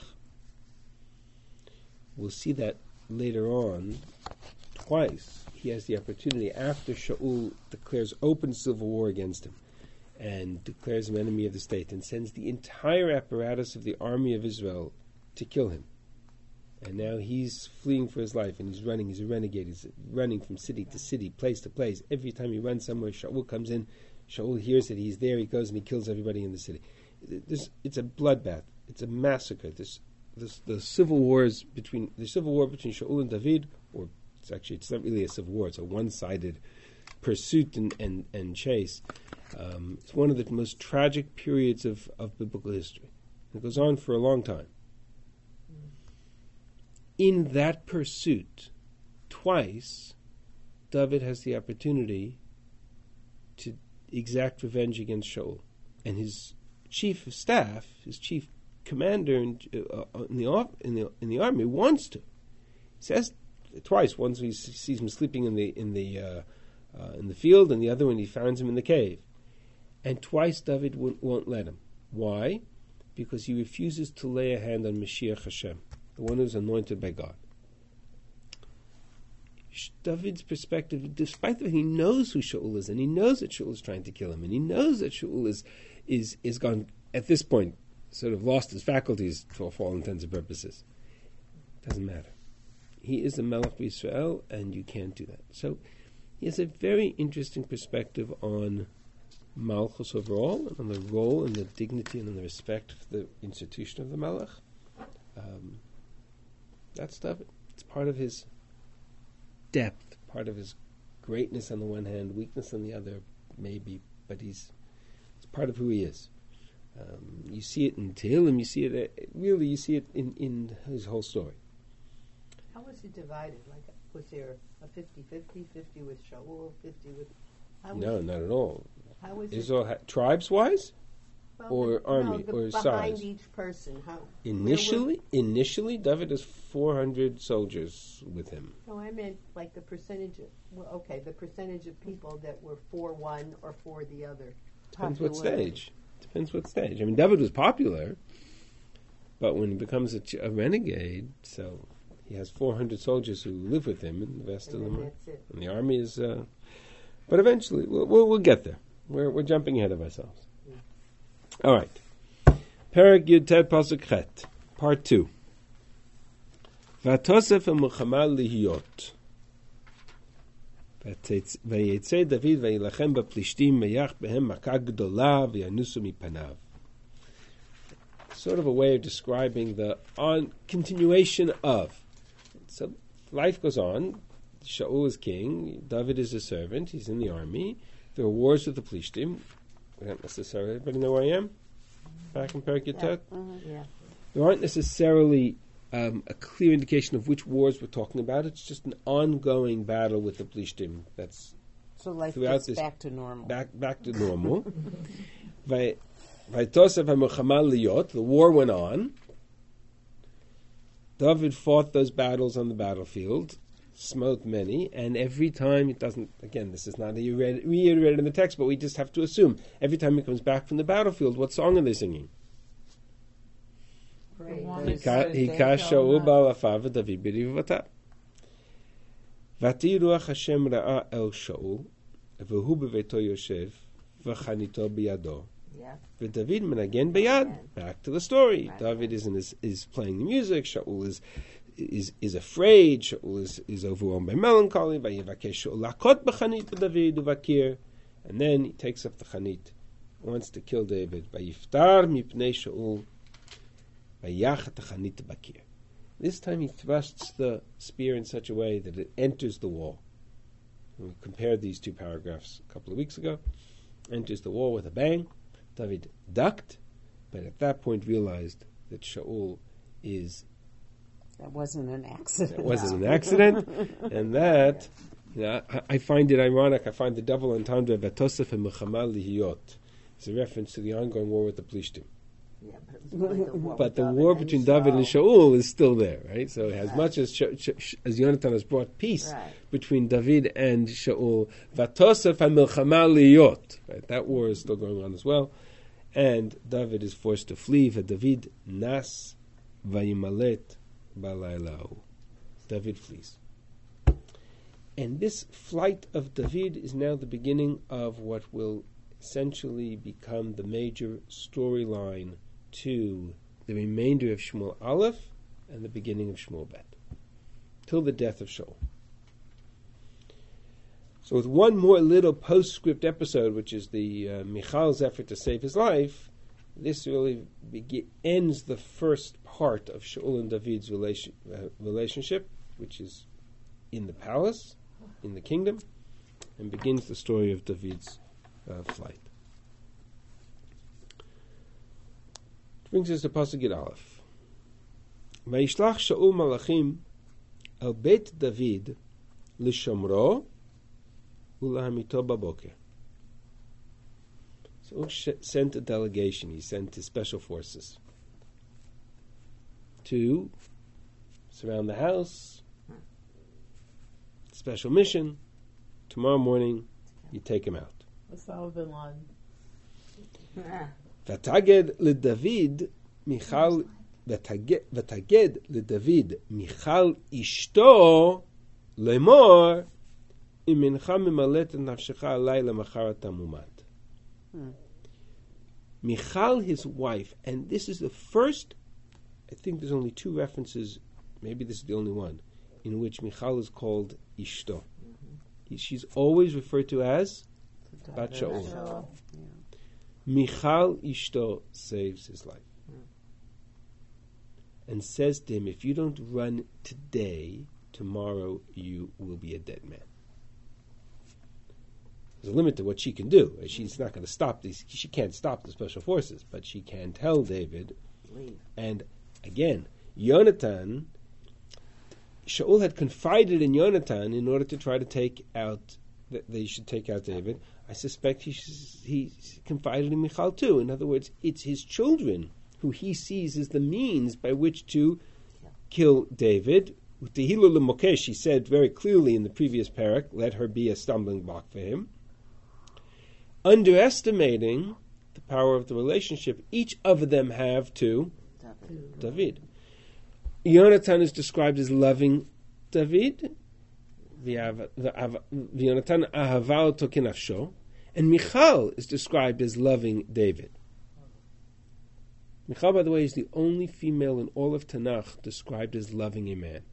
We'll see that later on twice. He has the opportunity after Shaul declares open civil war against him and declares him enemy of the state and sends the entire apparatus of the army of Israel to kill him. And now he's fleeing for his life, and he's running. He's a renegade. He's running from city to city, place to place. Every time he runs somewhere, Shaul comes in. Shaul hears that he's there. He goes and he kills everybody in the city. It's a bloodbath. It's a massacre. The civil war between Shaul and David, or It's not really a civil war. It's a one-sided pursuit and chase. It's one of the most tragic periods of biblical history. It goes on for a long time. In that pursuit, twice, David has the opportunity to exact revenge against Shaul. And his chief of staff, his chief commander in the army, wants to. He says twice. Once he sees him sleeping in the field, and the other when he finds him in the cave. And twice David won't let him. Why? Because he refuses to lay a hand on Mashiach Hashem, the one who's anointed by God. David's perspective, despite that he knows who Shaul is, and he knows that Shaul is trying to kill him, and he knows that Shaul is gone, at this point, sort of lost his faculties for all intents and purposes. Doesn't matter. He is the Melech B'Yisrael, and you can't do that. So he has a very interesting perspective on Malchus overall, and on the role and the dignity and the respect for the institution of the Melech. That's David. It's part of his depth, part of his greatness on the one hand, weakness on the other, maybe, but it's part of who he is. You see it in Tehillim, you see it in his whole story. How was he divided? Like, was there a 50-50, 50 with Shaul, 50 with... No, not at all. How was Israel tribes-wise? Or army, or size? Behind each person. Initially, David has 400 soldiers with him. No, I meant like the percentage of percentage of people that were for one or for the other. Depends what stage. I mean, David was popular, but when he becomes a renegade, so he has 400 soldiers who live with him, and the rest of them are... And the army is... but eventually, we'll get there. We're jumping ahead of ourselves. All right. Perek Yud Tet Pasuk Chet, Part 2. Vatosef ha'mulchama lihiyot. Vayetze David vayilachem b'plishtim vayach behem makah gdola v'yanusu mipanav. Sort of a way of describing the continuation of. So life goes on. Shaul is king. David is a servant. He's in the army. There are wars with the Plishtim. We don't necessarily... Everybody know where I am? Back in Perek Yud Tet? Yeah. There aren't necessarily a clear indication of which wars we're talking about. It's just an ongoing battle with the Plishtim. That's so life gets back to normal. Back to normal. Vaytosef ha'mulchama liyot. The war went on. David fought those battles on the battlefield, smote many, and every time it doesn't, again, this is not reiterated in the text, but we just have to assume, every time he comes back from the battlefield, what song are they singing? Hikash Shaul ba'alafav David b'rivata. Vati ruach Hashem ra'a el Shaul, v'hu b'veto yoshev, v'chanito b'yado. David menagen b'yad. Back to the story. David is playing the music. Shaul is afraid. Shaul is overwhelmed by melancholy. Vayevakesh Shaul lakot b'chanit b'David uvakir, and then he takes up the chanit, wants to kill David. Vayiftar mipnei Shaul vayach the chanit bakir. This time he thrusts the spear in such a way that it enters the wall. We compared these two paragraphs a couple of weeks ago. Enters the wall with a bang. David ducked, but at that point realized that Shaul is... That wasn't an accident. And that, I find it ironic. I find the double entendre, Vatosef ha'mulchama lihiyot. It's a reference to the ongoing war with the Plishtim. Yeah, but the war between David and Shaul is still there, right? So as much as Yonatan has brought peace between David and Shaul, Vatosef ha'mulchama lihiyot, right? That war is still going on as well. And David is forced to flee. David nas vayimalet balaylahu. David flees. And this flight of David is now the beginning of what will essentially become the major storyline to the remainder of Shmuel Aleph and the beginning of Shmuel Bet, till the death of Shaul. So with one more little postscript episode, which is the Michal's effort to save his life, this really ends the first part of Shaul and David's relationship, which is in the palace, in the kingdom, and begins the story of David's flight. It brings us to Pasuk Yud Aleph. Vayishlach Shaul malachim el Beit David l'shomro u'lahamito baboker. So he sent a delegation. He sent his special forces to surround the house. Special mission. Tomorrow morning, you take him out. Osama bin Laden. V'taged l'David Michal v'taged l'David Michal ishto lemor imincha mimalet nafshecha alay lemachar tamumat. Michal, his wife, and this is the first, I think there's only 2 references, maybe this is the only one, in which Michal is called Ishto. She's always referred to as Bat Shaul. Michal Ishto saves his life. And says to him, if you don't run today, tomorrow you will be a dead man. There's a limit to what she can do. She's not going to stop these. She can't stop the special forces, but she can tell David. Leave. And again, Yonatan, Shaul had confided in Yonatan in order to try to take out, that they should take out David. I suspect he confided in Michal too. In other words, it's his children who he sees as the means by which to kill David. With the Hilul Mokesh, he said very clearly in the previous parak, let her be a stumbling block for him. Underestimating the power of the relationship each of them have to David. Yonatan is described as loving David, Yonatan ahavao tokinafsho, and Michal is described as loving David. Michal, by the way, is the only female in all of Tanakh described as loving a man.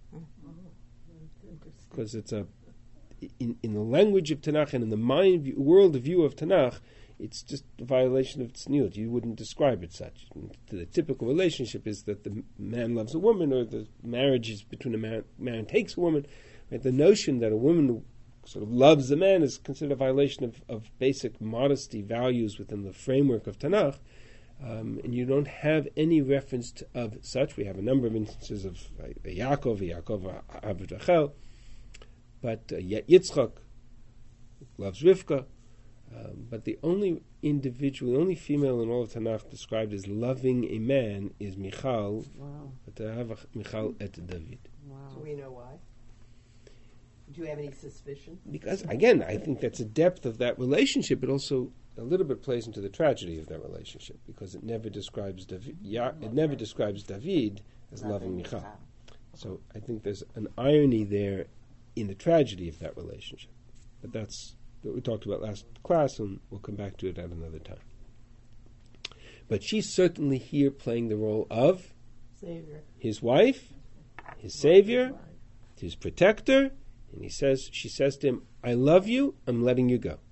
Because it's in the language of Tanakh and in the world view of Tanakh, it's just a violation of tzniut. You wouldn't describe it such. The typical relationship is that the man loves a woman, or the marriage is between a man takes a woman. Right? The notion that a woman sort of loves a man is considered a violation of basic modesty values within the framework of Tanakh. And you don't have any reference of such. We have a number of instances of Yaakov ahaved Rachel, but Yitzchak loves Rivka. But the only individual, the only female in all of Tanakh described as loving a man is Michal. Wow. Michal et David. Wow. So we know why. Do you have any suspicion? Because again, I think that's a depth of that relationship. It also a little bit plays into the tragedy of that relationship, because it never describes David. It never describes David as loving Michal. So I think there's an irony there in the tragedy of that relationship. But that's what we talked about last class, and we'll come back to it at another time. But she's certainly here playing the role of Savior, his wife, his savior, his protector, and she says to him, I love you, I'm letting you go.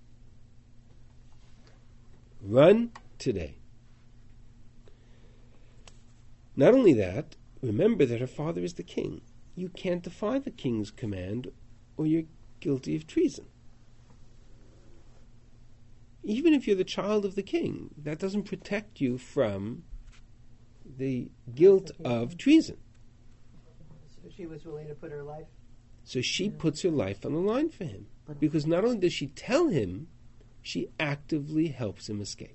Run today. Not only that, remember that her father is the king. You can't defy the king's command, or you're guilty of treason. Even if you're the child of the king, that doesn't protect you from the guilt of treason. So she was willing to put her life. So she puts her life on the line for him. Because not only does she tell him, she actively helps him escape.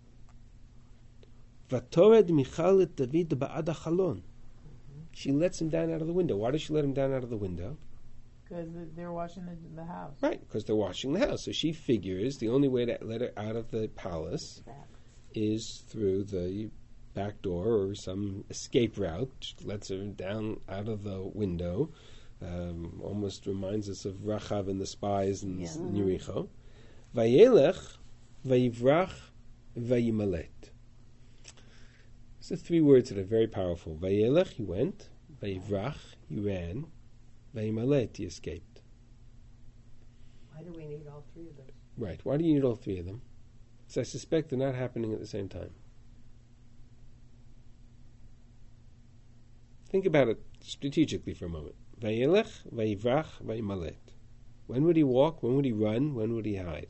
Vatored Michal et David ba'ad hachalon. She lets him down out of the window. Why does she let him down out of the window? because they're washing the house. Right, because they're washing the house. So she figures the only way to let her out of the palace is through the back door or some escape route. She lets her down out of the window. Almost reminds us of Rachav and the spies in Yericho. Vayelech, vayivrach, vayimalet. These are three words that are very powerful. Vayelech, he went. Vayivrach, he ran. Vayimalet, he escaped. Why do we need all three of those? Right. Why do you need all three of them? Because I suspect they're not happening at the same time. Think about it strategically for a moment. Vayelech, vayivrach, vayimalet. When would he walk? When would he run? When would he hide?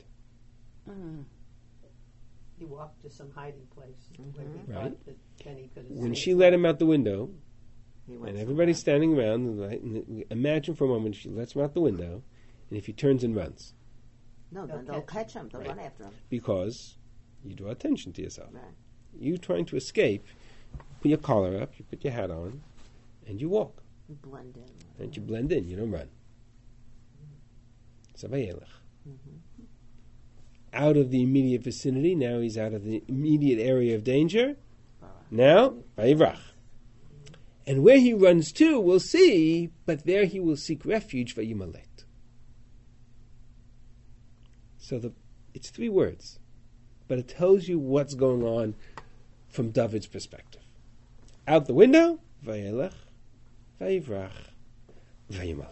He walked to some hiding place where he Right. thought that Kenny could have When seen she him. let him out the window, He went and somewhere. everybody's standing around, right, and imagine for a moment she lets him out the window, and if he turns and runs, No, then they'll catch him. They'll run after him. because you draw attention to yourself. Right. You trying to escape, put your collar up, you put your hat on, and you walk. You blend in. And you blend in, you don't run. So vayelech. Out of the immediate vicinity, now he's out of the immediate area of danger. Now, vayivrach. And where he runs to, we'll see, but there he will seek refuge, vayimalet. So it's 3 words, but it tells you what's going on from David's perspective. Out the window, vayelech, vayivrach, vayimalet.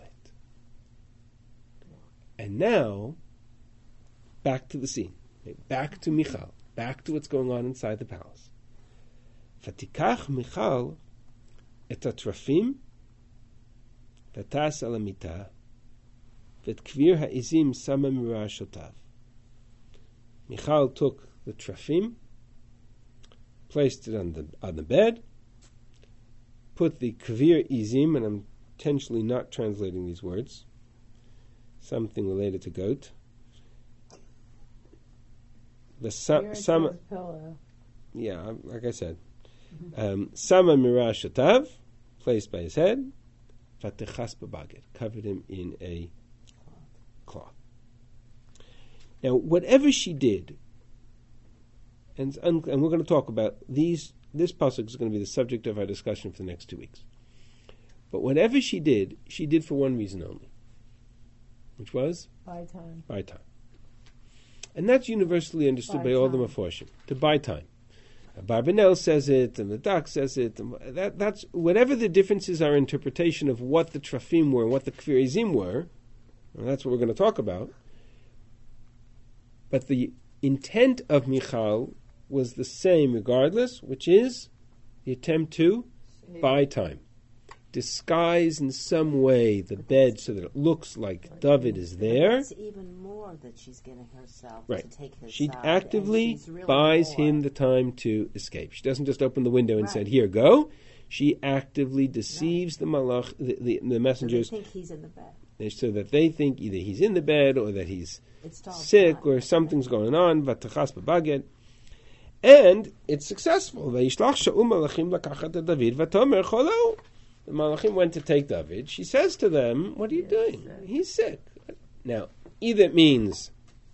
And now, back to the scene, back to Michal, back to what's going on inside the palace. Vatikach Michal et hatrafim v'tas al hamita v'et kvir ha'izim sama mirashotav. Michal took the trafim, placed it on the bed, put the kvir izim, and I'm intentionally not translating these words, something related to goat. The sama, pillow. yeah, like I said, sama mirashotav, placed by his head, vatechas b'baged, covered him in a cloth. Now, whatever she did, and we're going to talk about these. This pasuk is going to be the subject of our discussion for the next 2 weeks. But whatever she did for one reason only, which was Buy time. buy time. And that's universally understood Buy by all the time. Meforshim, to buy time. Barbanel says it, and the Doc says it. And that's whatever the differences are in interpretation of what the trafim were and what the kfir izim were, and that's what we're going to talk about. But the intent of Michal was the same regardless, which is the attempt to buy time. Disguise in some way the bed so that it looks like David is there. It's even more that she's giving herself Right. to take his She side, actively and she's really buys more. him the time to escape. She doesn't just open the window and Right. said, "Here, go." She actively deceives the malach, the So they messengers, think he's in the bed. so that they think either he's in the bed or that he's It's still sick fine. or something's going on. Vatachas b'baged, and it's successful. Vayishlach Shaul malachim lakachat et David vatomer cholo. The malachim went to take David. She says to them, "What are you doing? He's sick." Now, either that means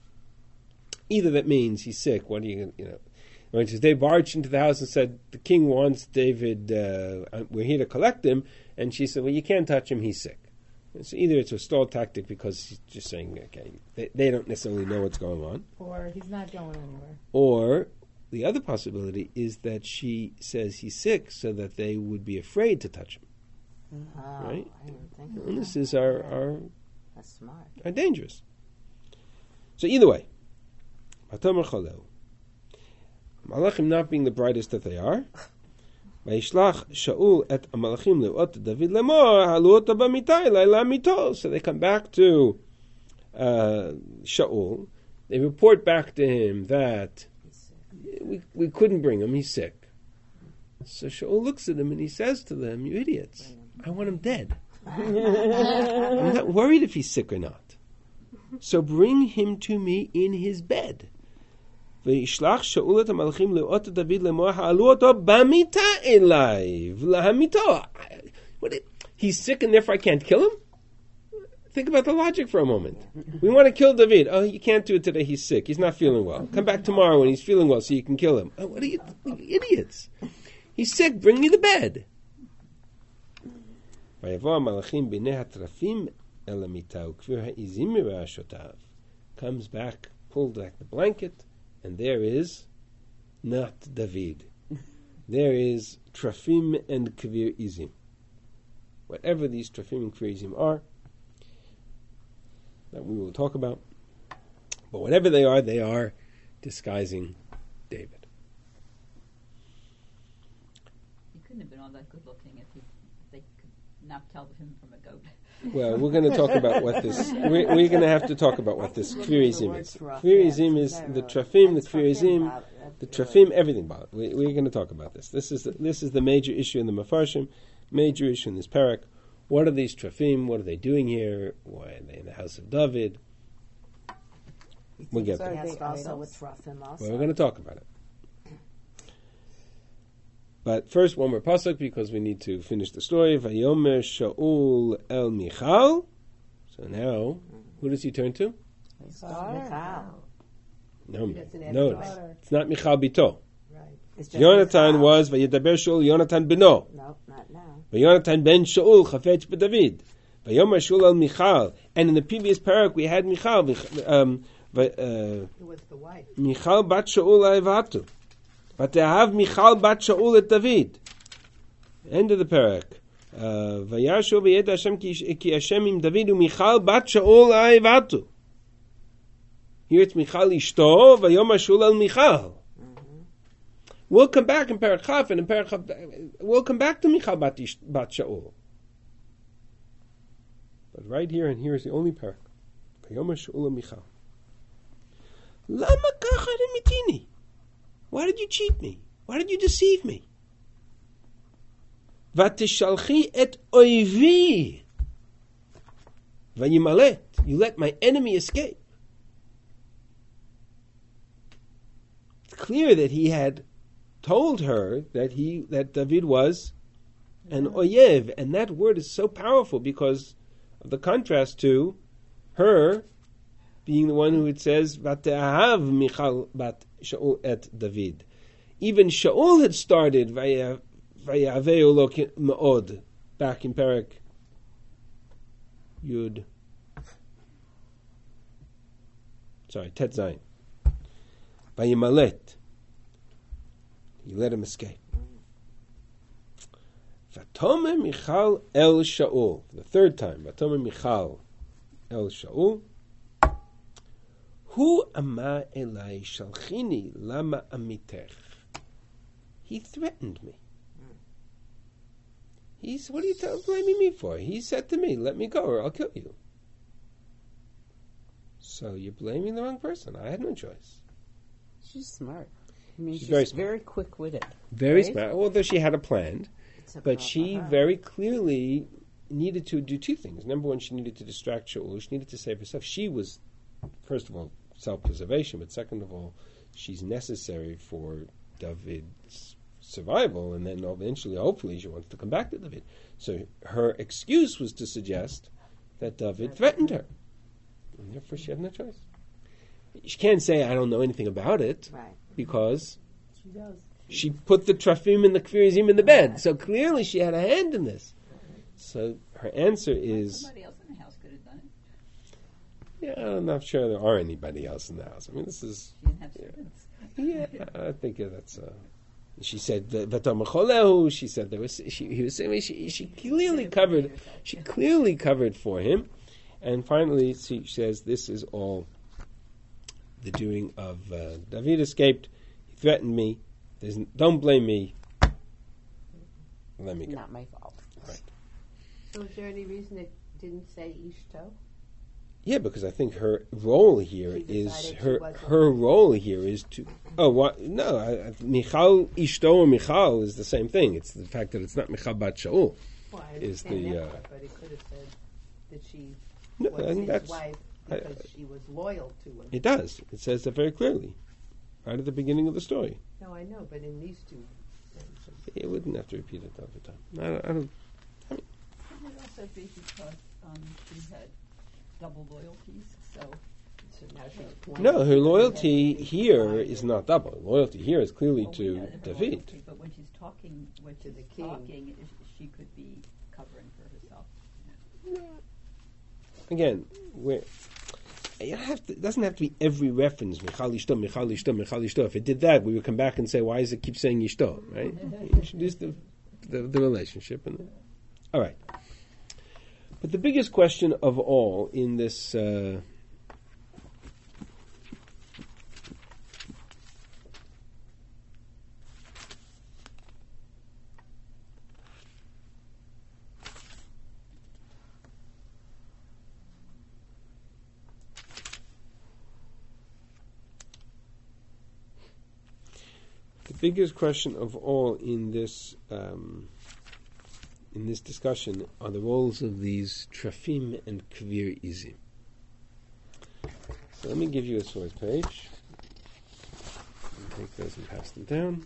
he's sick. What are you When they barged into the house and said, "The king wants David. We're here to collect him," and she said, "Well, you can't touch him. He's sick." And so either it's a stall tactic because he's just saying, "Okay," they don't necessarily know what's going on, Or he's not going anywhere. or the other possibility is that she says he's sick so that they would be afraid to touch him. Oh, Right? I didn't think of And that. this is our That's smart. are dangerous. So either way, Vatomer Choleu. Malachim not being the brightest that they are, Vayishlach Shaul et Malachim leot David lemor halu ota b'mita elai la'mito. So they come back to Shaul. They report back to him that we couldn't bring him. He's sick. So Shaul looks at him and he says to them, "You idiots! I want him dead. I'm not worried if he's sick or not. So bring him to me in his bed." וישלח שאול את המלאכים לאות את דוד לאמור העלו אותו במיטה אליי ולהמיתו. He's sick and therefore I can't kill him? Think about the logic for a moment. We want to kill David. Oh, you can't do it today. He's sick. He's not feeling well. Come back tomorrow when he's feeling well so you can kill him. Oh, what are you idiots? He's sick. Bring me the bed. ויבוא המלאכים בני הטרפים אל המיטה וכפיר העזים מרעשותיו. Comes back, pulled back the blanket, and there is not David. There is Trafim and Kvir Izim. Whatever these Trafim and Kvir Izim are, that we will talk about. But whatever they are disguising David. He couldn't have been all that good looking if they could not tell him from a goat. Well, we're going to talk about what this. We're going to have to talk about what this Kvirizim is. Kvirizim is the Trafim, the Kvirizim, the Trafim, everything about it. We're going to talk about this. This is the major issue in the Mefarshim, major issue in this parak. What are these Trafim? What are they doing here? Why are they in the house of David? We'll get there. Also with Trafim also. Well, we're going to talk about it. But first, one more pasuk because we need to finish the story. Vayomer Shaul el Michal. So now, who does he turn to? Michal. No, it's not Michal Bito. Right. Yonatan was Vayedaber Shaul Yonatan Beno. No, not now. Vayonatan ben Shaul Chafetz b'David. Vayomer Shaul el Michal. And in the previous parak we had Michal. Who was the wife? Michal bat Shaul Ayvatu. But they have Michal bat Shaul et David. End of the parak. Vayashu v'yed Hashem ki Hashem im David Michal bat Shaul Ayvatu. Here it's Michal Ishto Vayom Shaul el Michal. We'll come back in parak Chaf and in parak Chaf. We'll come back to Michal bat Shaul. But right here and here is the only parak. Vayom Shaul el Michal. Lama kacha remitini. Why did you cheat me? Why did you deceive me? Vatishalchi et oivi. Vayimalet. You let my enemy escape. It's clear that he had told her that David was an oyev, and that word is so powerful because of the contrast to her being the one who it says Vate'ahav Michal bat Shaul et David. Even Shaul had started Vayaveu lo me'od back in parak Yud. Tet Zayin. Vayimalet. He let him escape. Vatome Michal el Shaul. The third time. Vatome Michal el Shaul. Hu ama elai shalchini lama amitech. He threatened me. What are you blaming me for? He said to me, let me go or I'll kill you. So you're blaming the wrong person. I had no choice. She's smart. I mean, she's very quick-witted. Very right? smart. Although she had a plan. But she very clearly needed to do two things. Number one, she needed to distract Shaul. She needed to save herself. She was, first of all, self-preservation, but second of all, she's necessary for David's survival, and then eventually, hopefully, she wants to come back to David. So her excuse was to suggest that David threatened her, and therefore she had no choice. She can't say, I don't know anything about it, Right. She because does. she put the Trafim and the Kvirizim in the bed, so clearly she had a hand in this. So her answer is... Somebody else in the house could have done it. Yeah, I'm not sure there are anybody else in the house. I mean, this is... She didn't have servants. Yeah, I think that's... she said V'tamacholeu. She said there was. He was saying she clearly covered. She clearly covered for him, and finally she says this is all the doing of David. Escaped. He threatened me. Don't blame me. Let me go. Not my fault. Right. So is there any reason it didn't say Ishto? Yeah, because I think her role here She is decided she her wasn't- role here is to. Oh, what? No, Michal Ishto or Michal is the same thing. It's the fact that it's not Michal bat Shaul. Well, I Is understand the, that part, but it could have said that she No, was I think his that's. wife because she was loyal to him. It does. It says that very clearly, right at the beginning of the story. No, I know, but in these two sentences. It wouldn't have to repeat it every time. I don't. Could it also be because she had double loyalties? So now she's pointing. No, her loyalty here is not double. Loyalty here is clearly we to know that her David. loyalty, but when she's talking, To the king. she could be covering for herself. Again, it doesn't have to be every reference. Michal Ishto, Michal Ishto, Michal Ishto. If it did that, we would come back and say, why does it keep saying Ishto? Right? Introduce the relationship. All right. But the biggest question of all in this The biggest question of all in this discussion are the roles of these trafim and kvir izim. So let me give you a source page. Take those and pass them down.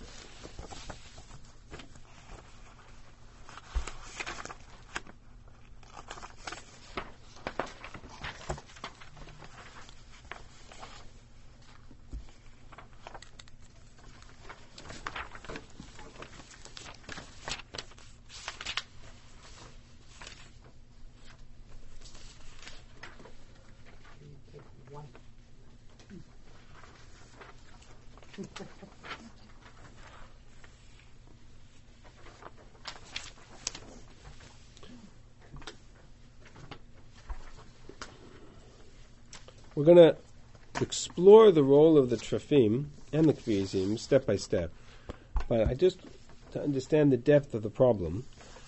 We're going to explore the role of the trafim and the kvizim step by step. But I just, to understand the depth of the problem.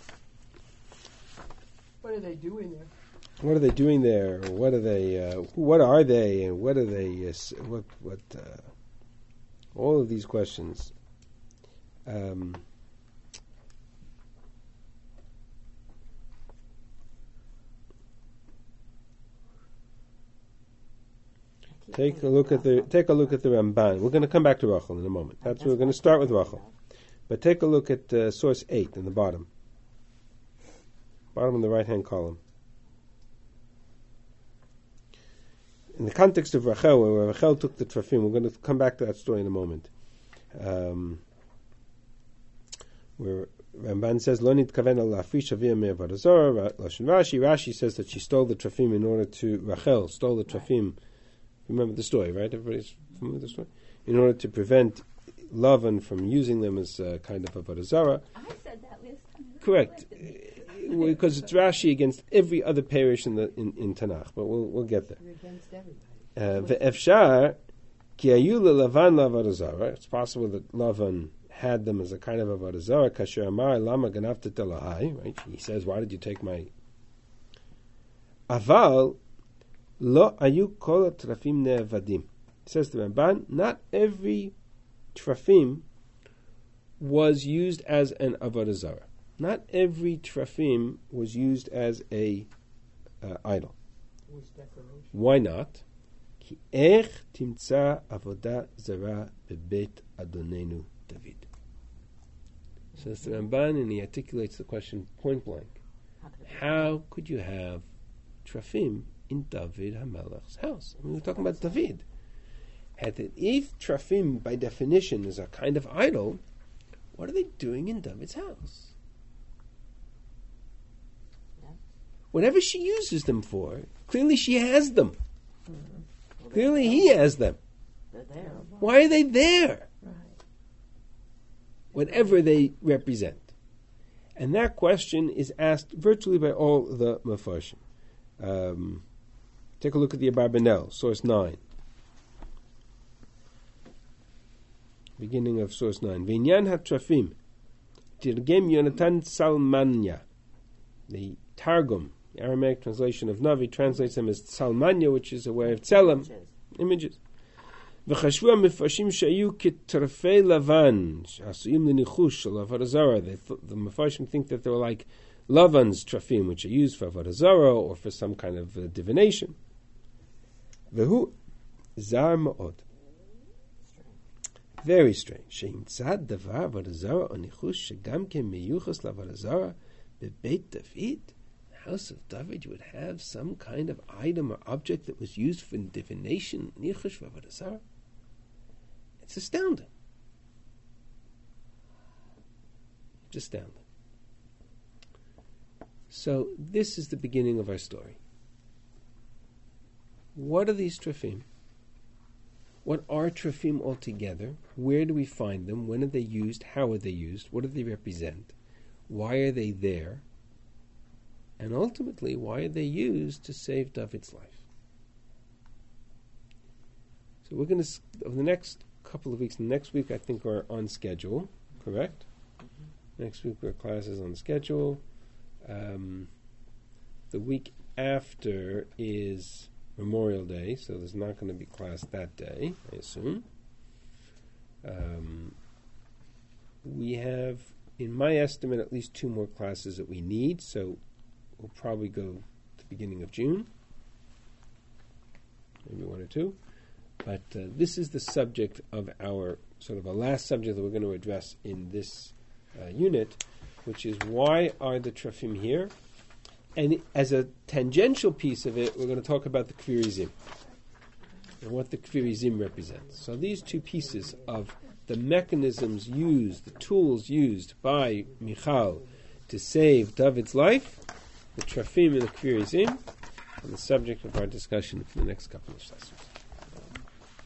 What are they doing there? What are they doing there? What are they? What are they? And what are they? All of these questions. Take a look at the Ramban. We're going to come back to Rachel in a moment. We're going to start with Rachel, but take a look at source 8 in the bottom of the right hand column. In the context of Rachel, where Rachel took the trafim, we're going to come back to that story in a moment. Where Ramban says, "Lo nitkaven al la'afrish avia me'avodah zarah." Rashi says that she stole the trafim in order to Rachel stole the trafim. Remember the story, right? Everybody's familiar with the story. In order to prevent Lavan from using them as a kind of avodah zarah. I said that last time. Correct, because it's Rashi against every other parish in Tanakh. But we'll get there. You're against everybody. Ve'efshar ki ayu leLavan la'avodah zarah. It's possible that Lavan had them as a kind of avodah zarah. Kasher amar lama ganavta telahai. Right? He says, "Why did you take my?" Aval. Lo ayu kol trafim ne'avadim. Says the Ramban, not every trafim was used as an avodah zarah. Not every trafim was used as a idol. Why not? Ki ech timtza avodah zarah bebeit Adonenu David. Says the Ramban, and he articulates the question point blank. How could you have trafim in David HaMelech's house? I mean, we're talking about David. If trafim, by definition, is a kind of idol, what are they doing in David's house? Yeah. Whatever she uses them for, clearly she has them. Clearly he has them. They're there. Why are they there? Right. Whatever they represent. And that question is asked virtually by all the Mefarshim. Take a look at the Abarbanel, source 9. Beginning of source 9. V'inyan ha-trafim, tirgem Yonatan Salmanya. The Targum, the Aramaic translation of Navi, translates them as Salmanya, which is a way of tzelem, images. V'chashvu ha-mefarshim shayu kitrafei lavan, sh'asuim l'nichush shel avodah zarah. The Mefarshim think that they were like Lavan's trafim, which are used for avodah zarah or for some kind of divination. Vehu zar ma'od. Very strange. Sheimtzad davar avodah zarah onichush shegam ken miyuchas lavodah zarah bebeit David. The house of David, you would have some kind of item or object that was used for divination, nichush for avodah zarah. It's astounding. It's astounding. So this is the beginning of our story. What are these trafim? What are trafim altogether? Where do we find them? When are they used? How are they used? What do they represent? Why are they there? And ultimately, why are they used to save David's life? So we're going to, over the next couple of weeks, next week I think we're on schedule, correct? Mm-hmm. Next week our class is on schedule. The week after is Memorial Day, so there's not going to be class that day, I assume. we have, in my estimate, at least 2 more classes that we need, so we'll probably go to the beginning of June, maybe 1 or 2. But this is the subject of our, sort of a last subject that we're going to address in this unit, which is why are the Trafim here? And as a tangential piece of it, we're going to talk about the Kvirizim and what the Kvirizim represents. So these 2 pieces of the mechanisms used, the tools used by Michal to save David's life, the Trafim and the Kvirizim, and the subject of our discussion for the next couple of sessions.